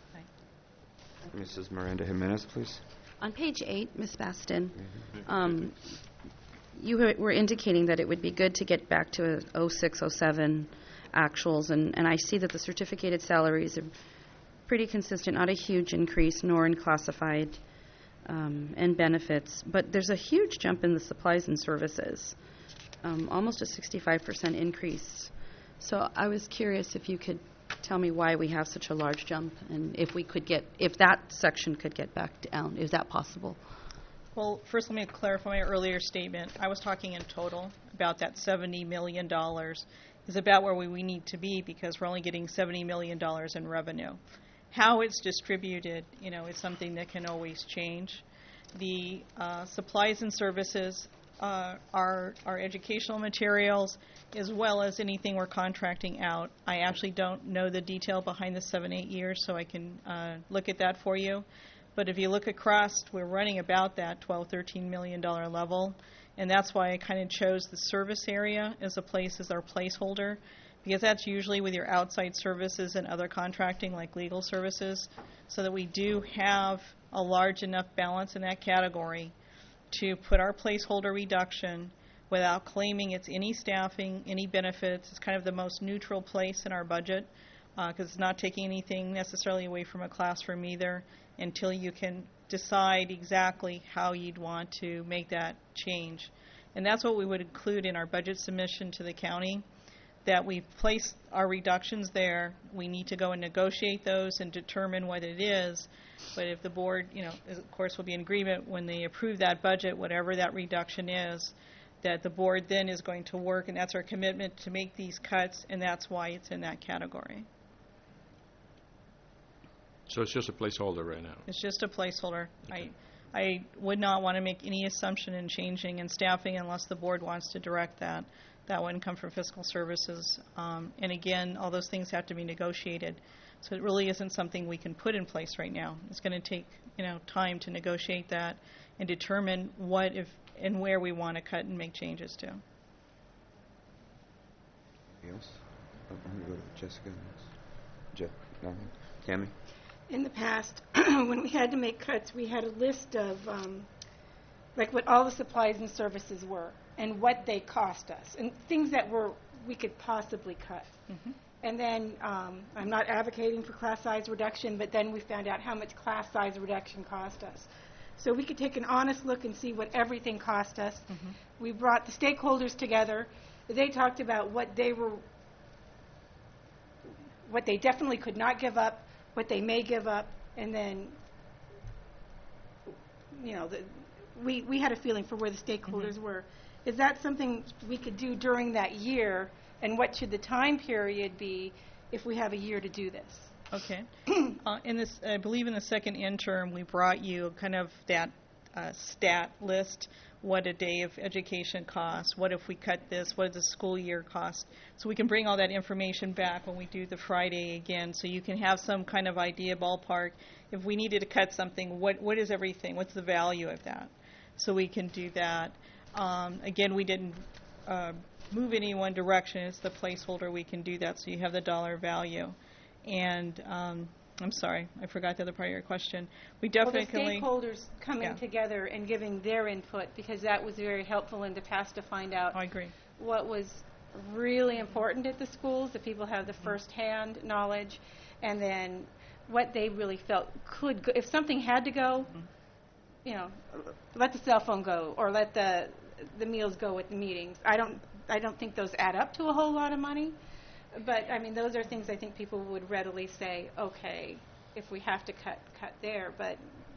Missus Miranda Jimenez, please. On page eight, Miz Baston, um, you were, were indicating that it would be good to get back to a oh six oh seven actuals, and, and I see that the certificated salaries are pretty consistent, not a huge increase, nor in classified um, and benefits. But there's a huge jump in the supplies and services, um, almost a sixty-five percent increase. So I was curious if you could tell me why we have such a large jump, and if we could get, if that section could get back down. Is that possible? Well, first let me clarify my earlier statement. I was talking in total about that seventy million dollars is about where we, we need to be because we're only getting seventy million dollars in revenue. How it's distributed, you know, is something that can always change. The uh, supplies and services uh, are our educational materials as well as anything we're contracting out. I actually don't know the detail behind the seven, eight years, so I can uh, look at that for you. But if you look across, we're running about that twelve, thirteen million dollar level, and that's why I kind of chose the service area as a place as our placeholder, because that's usually with your outside services and other contracting like legal services, so that we do have a large enough balance in that category to put our placeholder reduction without claiming it's any staffing, any benefits. It's kind of the most neutral place in our budget because uh, it's not taking anything necessarily away from a classroom either until you can decide exactly how you'd want to make that change. And that's what we would include in our budget submission to the county, that we place our reductions there. We need to go and negotiate those and determine what it is. But if the board, you know, is, of course, will be in agreement when they approve that budget, whatever that reduction is, that the board then is going to work, and that's our commitment to make these cuts, and that's why it's in that category. So it's just a placeholder right now? It's just a placeholder. Okay. I, I would not want to make any assumption in changing in staffing unless the board wants to direct that. That wouldn't come from fiscal services. Um, and again, all those things have to be negotiated. So it really isn't something we can put in place right now. It's going to take, you know, time to negotiate that and determine what if and where we want to cut and make changes to. Anything else? I'm going to go to Jessica next. Jeff, nothing? Tammy? In the past, when we had to make cuts, we had a list of um, like what all the supplies and services were and what they cost us and things that were we could possibly cut. Mm-hmm. And then um, I'm not advocating for class size reduction, but then we found out how much class size reduction cost us. So we could take an honest look and see what everything cost us. Mm-hmm. We brought the stakeholders together. They talked about what they were, what they definitely could not give up, what they may give up, and then, you know, the, we, we had a feeling for where the stakeholders Mm-hmm. were. Is that something we could do during that year, and what should the time period be if we have a year to do this? Okay. uh, in this, I believe in the second interim, we brought you kind of that uh, stat list, what a day of education costs, what if we cut this, what does the school year cost. So we can bring all that information back when we do the Friday again, so you can have some kind of idea, ballpark. If we needed to cut something, what what is everything? What's the value of that? So we can do that. Um, again, we didn't uh, move any one direction. It's the placeholder. We can do that, so you have the dollar value. And um, I'm sorry, I forgot the other part of your question. We definitely Well, the stakeholders coming yeah. together and giving their input, because that was very helpful in the past to find out I agree. what was really important at the schools, that people have the first-hand knowledge, and then what they really felt could go. If something had to go, Mm-hmm. you know, let the cell phone go or let the the meals go at the meetings. I don't I don't think those add up to a whole lot of money. But, I mean, those are things I think people would readily say, okay, if we have to cut, cut there. But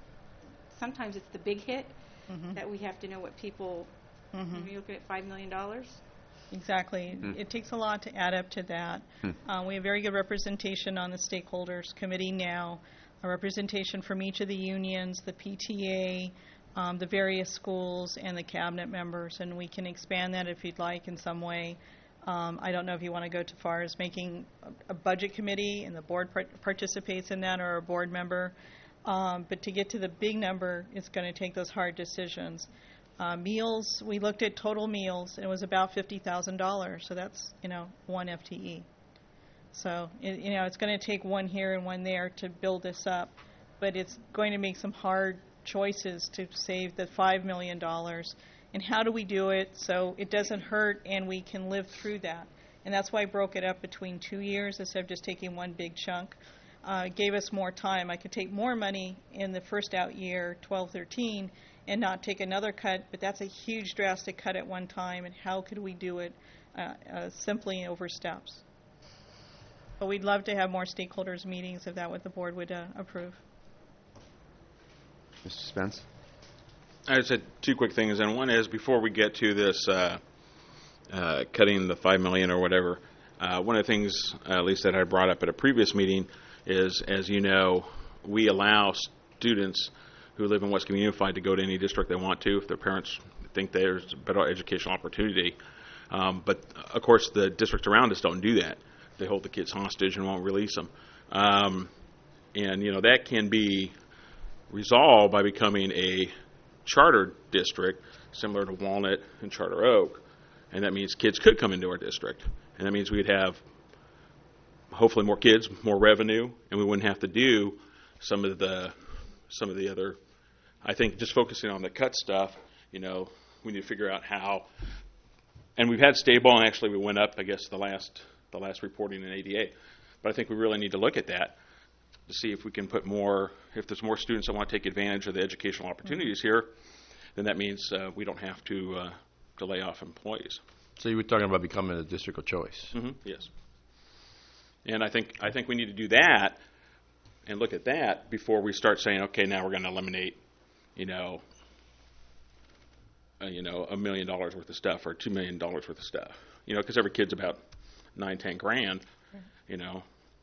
sometimes it's the big hit Mm-hmm. that we have to know what people, Mm-hmm. you're looking at five million dollars. Exactly. Mm. It takes a lot to add up to that. Mm. Uh, we have very good representation on the stakeholders committee now, a representation from each of the unions, the P T A, um, the various schools, and the cabinet members, and we can expand that if you'd like in some way. Um, I don't know if you want to go too far as making a, a budget committee and the board par- participates in that, or a board member. Um, but to get to the big number, it's going to take those hard decisions. Uh, meals, we looked at total meals, and it was about fifty thousand dollars. So that's, you know, one F T E. So, it, you know, it's going to take one here and one there to build this up. But it's going to make some hard choices to save the five million dollars. And how do we do it so it doesn't hurt and we can live through that? And that's why I broke it up between two years instead of just taking one big chunk. Uh, it gave us more time. I could take more money in the first out year, twelve thirteen, and not take another cut, but that's a huge drastic cut at one time, and how could we do it uh, uh, simply over steps? But we'd love to have more stakeholders meetings if that what the board would uh, approve. Mister Spence? I just had two quick things, and one is before we get to this uh, uh, cutting the five million or whatever. Uh, one of the things, uh, at least that I brought up at a previous meeting, is, as you know, we allow students who live in West Covina Unified to go to any district they want to if their parents think there's a better educational opportunity. Um, but of course, the districts around us don't do that. They hold the kids hostage and won't release them. Um, and you know that can be resolved by becoming a charter district similar to Walnut and Charter Oak, and that means kids could come into our district, and that means we'd have hopefully more kids, more revenue, and we wouldn't have to do some of the some of the other. I think just focusing on the cut stuff, you know, we need to figure out how. And we've had stable, and actually we went up, I guess, the last the last reporting in A D A, but I think we really need to look at that to see if we can put more, if there's more students that want to take advantage of the educational opportunities mm-hmm. here, then that means uh, we don't have to uh, to lay off employees. So you were talking about becoming a district of choice. Mm-hmm. Yes. And I think I think we need to do that and look at that before we start saying, okay, now we're going to eliminate, you know, uh, you know, a million dollars worth of stuff or two million dollars worth of stuff. You know, because every kid's about nine, ten grand. Right. You know.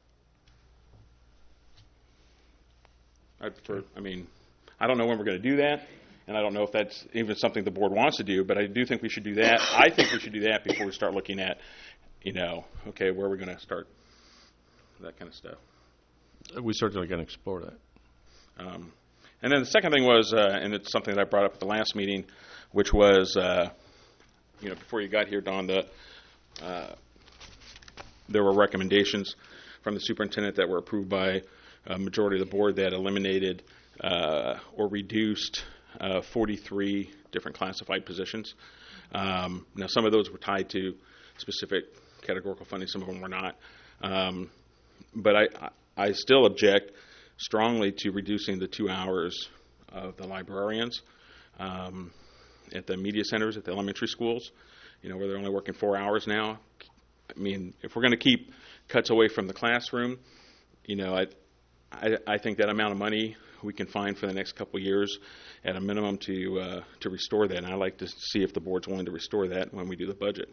I prefer, I mean, I don't know when we're going to do that, and I don't know if that's even something the board wants to do, but I do think we should do that. I think we should do that before we start looking at, you know, okay, where are we going to start, that kind of stuff. We certainly can explore that. Um, and then the second thing was, uh, and it's something that I brought up at the last meeting, which was, uh, you know, before you got here, Don, the, uh, there were recommendations from the superintendent that were approved by a majority of the board that eliminated uh, or reduced uh, forty-three different classified positions. Um, now, some of those were tied to specific categorical funding, some of them were not. Um, but I, I still object strongly to reducing the two hours of the librarians um, at the media centers at the elementary schools, you know, where they're only working four hours now. I mean, if we're going to keep cuts away from the classroom, you know, I, I, I think that amount of money we can find for the next couple of years at a minimum to uh, to restore that. And I'd like to see if the board's willing to restore that when we do the budget.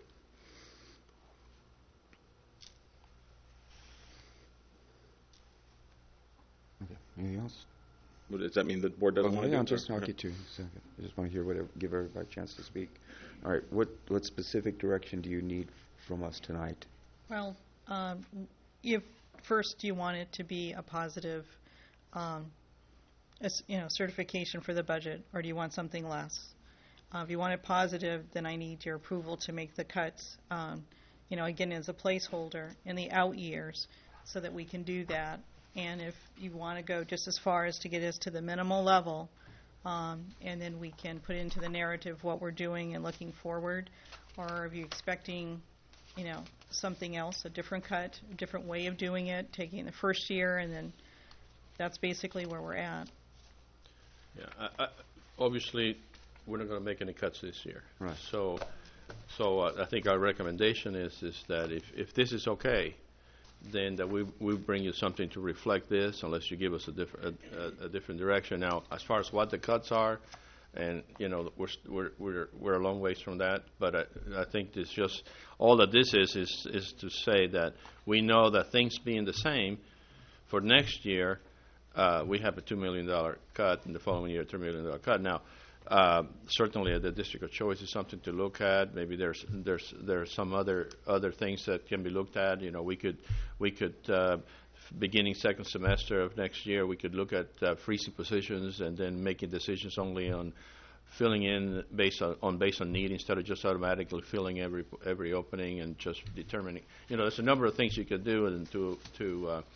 Okay. Anything else? But does that mean the board doesn't Oh, want to yeah, do I'll it? just, I'll get to you in a second. I just want to hear what, give everybody a chance to speak. All right, what, what specific direction do you need from us tonight? Well, um, if first you want it to be a positive, um, as, you know, certification for the budget, or do you want something less? Uh, if you want it positive, then I need your approval to make the cuts, um, you know, again, as a placeholder in the out years so that we can do that. And if you want to go just as far as to get us to the minimal level, um, and then we can put into the narrative what we're doing and looking forward, or are you expecting, you know, something else, a different cut, a different way of doing it, taking the first year, and then that's basically where we're at. Yeah, I, I, obviously, we're not going to make any cuts this year. Right. So, so uh, I think our recommendation is is that if, if this is okay, then that we we bring you something to reflect this, unless you give us a different a, a, a different direction. Now, as far as what the cuts are, and you know we're we're we're we're a long ways from that. But I, I think this just all that this is is is to say that we know that things being the same, for next year, uh, we have a two million dollar cut, and the following year a three million dollar cut. Now, uh, certainly uh, the district of choice is something to look at. Maybe there's there's there's some other other things that can be looked at. You know, we could we could. Uh, beginning second semester of next year, we could look at uh, freezing positions and then making decisions only on filling in based on, on based on need instead of just automatically filling every every opening and just determining. You know, there's a number of things you could do and to to uh,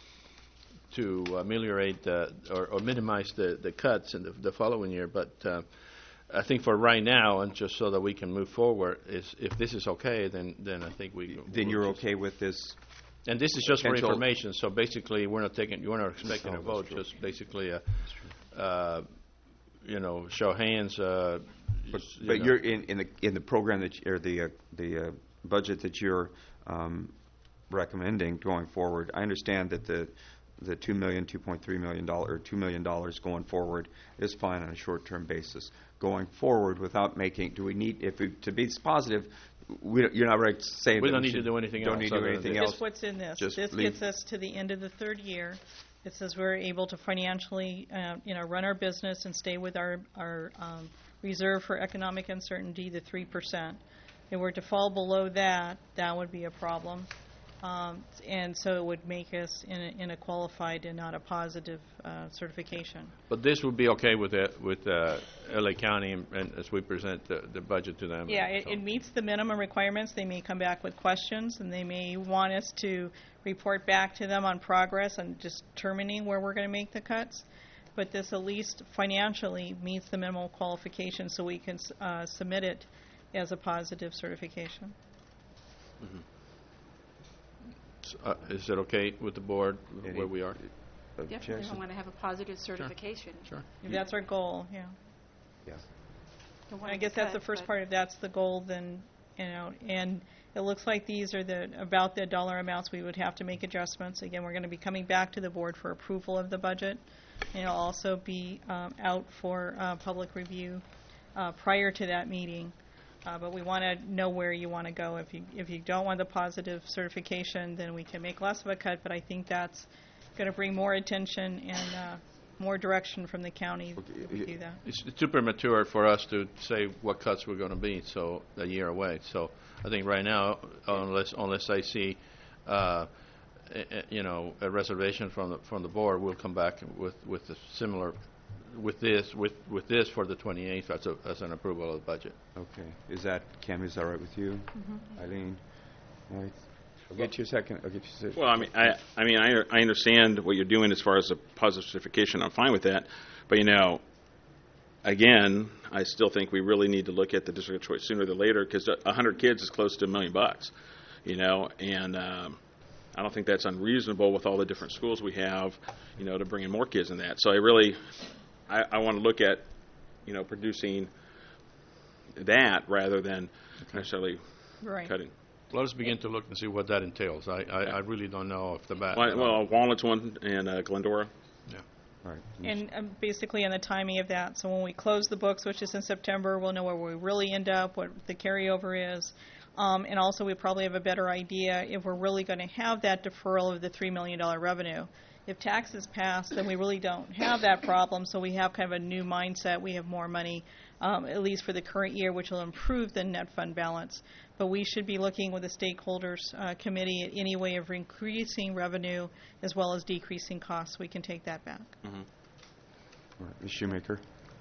to ameliorate uh, or, or minimize the, the cuts in the, the following year. But uh, I think for right now, and just so that we can move forward, is if this is okay, then then I think we. Then we'll you're just, okay with this? And this is just for Potential- information, so basically, we're not taking, we're not expecting Oh, a that's vote, true. just basically a, uh, you know, show hands, uh, But, you but know. you're in, in the in the program that you, or the uh, the uh, budget that you're um, recommending going forward. I understand that the the two million, two point three million dollar, or two million dollars going forward is fine on a short-term basis. Going forward, without making, do we need if we, to be positive? We, you're not right saying We that don't need should- to do anything don't else need to do other than anything this. else. Just what's in this. Just This leave- gets us to the end of the third year. It says we're able to financially, uh, you know, run our business and stay with our, our um, reserve for economic uncertainty, the three percent. If we're to fall below that, that would be a problem. Um, and so it would make us in a, in a qualified and not a positive uh, certification. But this would be okay with the, with uh, L A County and, and as we present the, the budget to them. Yeah, it, So- it meets the minimum requirements. They may come back with questions, and they may want us to report back to them on progress and just determining where we're going to make the cuts. But this at least financially meets the minimal qualifications, so we can uh, submit it as a positive certification. Mhm. So, uh, is it okay with the board Any- where we are? uh, Definitely Jackson? want to have a positive certification. Sure. If that's our goal, yeah. Yeah. Don't want I it guess to that's the cut, first but- part. If that's the goal, then, you know, and it looks like these are the, about the dollar amounts we would have to make adjustments. Again, we're going to be coming back to the board for approval of the budget. And it'll also be um, out for uh, public review uh, prior to that meeting. Uh, But we want to know where you want to go. If you, if you don't want the positive certification, then we can make less of a cut. But I think that's going to bring more attention and uh, more direction from the county if we do that. It's too premature for us to say what cuts we're going to be, so a year away. So I think right now, unless unless I see uh, a, a, you know, a reservation from the from the board, we'll come back with with a similar, with this with with this for the twenty-eighth as a, as an approval of the budget. Okay. Is that, Kim, is that all right with you? Mm-hmm. Eileen? All right. I'll get you a second. I'll get you a second. Well, I mean, I, I mean, I, I understand what you're doing as far as the positive certification. I'm fine with that, but you know, again, I still think we really need to look at the district of choice sooner than later, because a hundred kids is close to a million bucks, you know, and um, I don't think that's unreasonable with all the different schools we have, you know, to bring in more kids in that. So I really, I, I want to look at, you know, producing that rather than necessarily Right. cutting. Let us begin to look and see what that entails. I, I, I really don't know if the bat. Well, well Walnut's one and uh, Glendora. Yeah. All right. And um, basically on the timing of that, so when we close the books, which is in September, we'll know where we really end up, what the carryover is. Um, and also we probably have a better idea if we're really going to have that deferral of the three million dollars revenue. If taxes pass, then we really don't have that problem, so we have kind of a new mindset. We have more money, um, at least for the current year, which will improve the net fund balance. But we should be looking with the stakeholders uh, committee at any way of increasing revenue as well as decreasing costs. We can take that back. Mm-hmm. All right. Miz Shoemaker?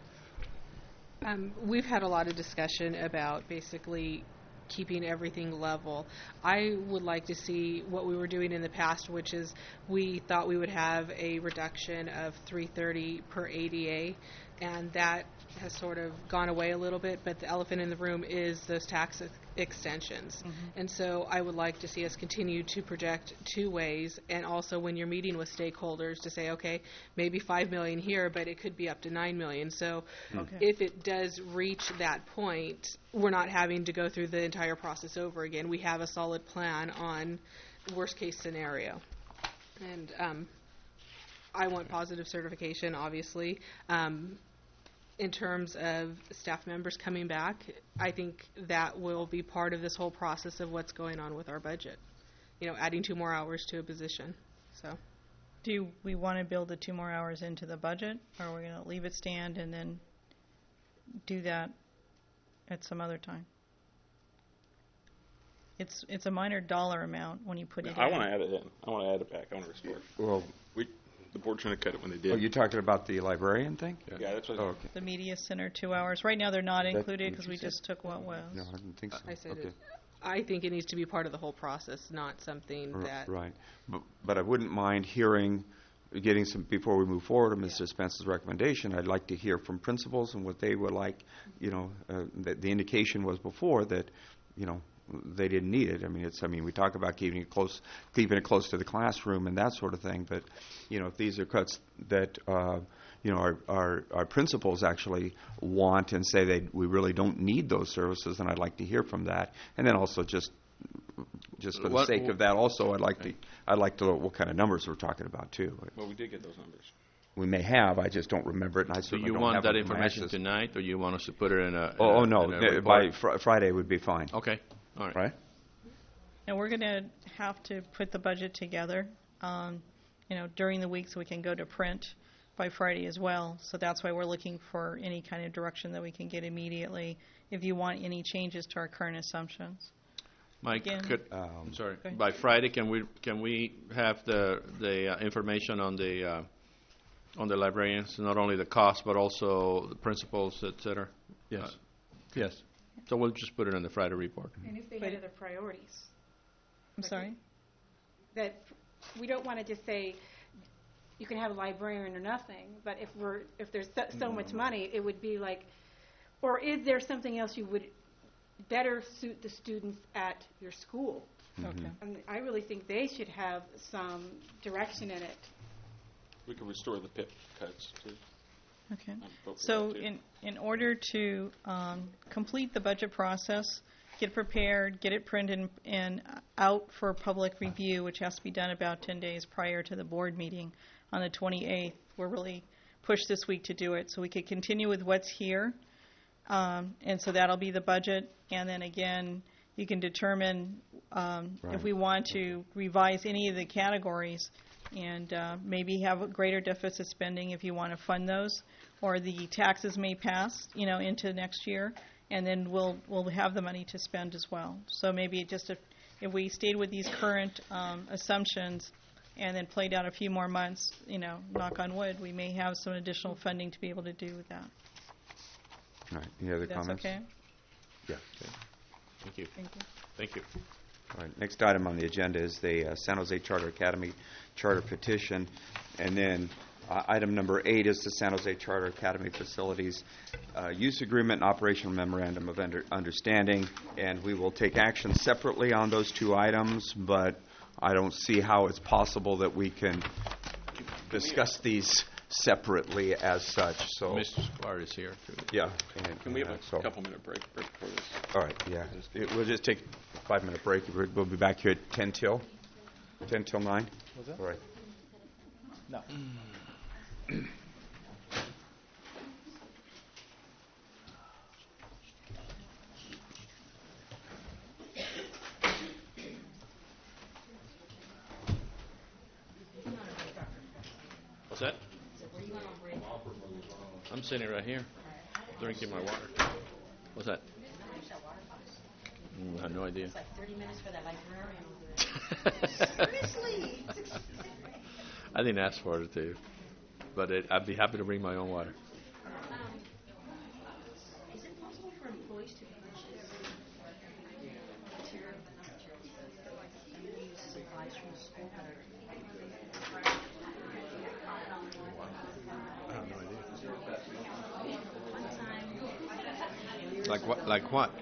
Um, we've had a lot of discussion about basically keeping everything level. I would like to see what we were doing in the past, which is we thought we would have a reduction of three hundred thirty per A D A, and that has sort of gone away a little bit, but the elephant in the room is those tax ex- extensions. Mm-hmm. And so I would like to see us continue to project two ways, and also when you're meeting with stakeholders to say, okay, maybe five million dollars here, but it could be up to nine million dollars. So okay. If it does reach that point, we're not having to go through the entire process over again. We have a solid plan on worst case scenario. And um, I want positive certification, obviously. Um, In terms of staff members coming back, I think that will be part of this whole process of what's going on with our budget. You know, adding two more hours to a position. So, do we want to build the two more hours into the budget, or are we going to leave it stand and then do that at some other time? It's it's a minor dollar amount when you put it I in. want to add it in. I want to add it back. I want to restore it. Well, we, the board trying to cut it when they did. Oh, you're talking about the librarian thing? Yeah, yeah that's what oh, okay. The media center, two hours. Right now they're not That- included because what we you said? just took what was. No, I didn't think so. I said okay. it. I think it needs to be part of the whole process, not something R- that... Right. But, but I wouldn't mind hearing, getting some, before we move forward on Mister Yeah. Spence's recommendation, I'd like to hear from principals and what they would like, you know, uh, the, the indication was before that, you know, they didn't need it. I mean, it's, I mean, we talk about keeping it close, keeping it close to the classroom and that sort of thing, but, you know, if these are cuts that, uh, you know, our, our, our principals actually want and say they, we really don't need those services, then I'd like to hear from that. And then also just, just for the What- sake of that also, I'd like okay. to, I'd like to know what kind of numbers we're talking about too. Well, we did get those numbers. We may have, I just don't remember it, and I Do certainly you don't want have that it in my information access. tonight, or you want us to put it in a? Oh, in oh a- no, in a Uh, report? by fr- Friday would be fine. Okay. All right. Right? And we're going to have to put the budget together, um, you know, during the week so we can go to print by Friday as well. So that's why we're looking for any kind of direction that we can get immediately if you want any changes to our current assumptions. Mike, Again- could, Um, sorry, Go ahead. by Friday, can we, can we have the, the uh, information on the, uh, on the librarians, not only the cost, but also the principals, et cetera? Yes. Uh, Yes. So we'll just put it in the Friday report. And if they But- had other priorities. I'm sorry? That we don't want to just say you can have a librarian or nothing, but if we're if there's so, so much money, it would be like, or is there something else you would better suit the students at your school? Okay. And I really think they should have some direction in it. We can restore the P I P cuts, too. Okay. I'm vote for So that, too. in, in order to um, complete the budget process, get prepared, get it printed and out for public review, which has to be done about ten days prior to the board meeting on the twenty-eighth. We're really pushed this week to do it so we could continue with what's here. Um, and so that'll be the budget. And then again, you can determine um, Right. if we want to revise any of the categories and uh, maybe have a greater deficit spending if you want to fund those, or the taxes may pass, you know, into next year, and then we'll we'll have the money to spend as well. So maybe just a if we stayed with these current um, assumptions and then played out a few more months, you know, knock on wood, we may have some additional funding to be able to do with that. All right. Any other That's comments? okay? Yeah. Thank you. Thank you. Thank you. All right. Next item on the agenda is the uh, San Jose Charter Academy charter petition. And then uh, item number eight is the San Jose Charter Academy Facilities uh, Use Agreement and Operational Memorandum of under- Understanding. And we will take action separately on those two items, but I don't see how it's possible that we can discuss these separately as such. So, Mister Sklar is here, too. yeah. And, Can we have uh, a so- couple minute break, break before this? All right, yeah. It- We'll just take a five-minute break. We're- We'll be back here at ten till, ten till nine. Was that? All right. No. What's that? I'm sitting right here, drinking my water. What's that? Mm, I have no idea. It's like thirty minutes for that librarian will do it. Seriously? I didn't ask for it to, but it, I'd be happy to bring my own water. Is it possible for employees to purchase material, not materials, but and use supplies from the school? Like what? Like what?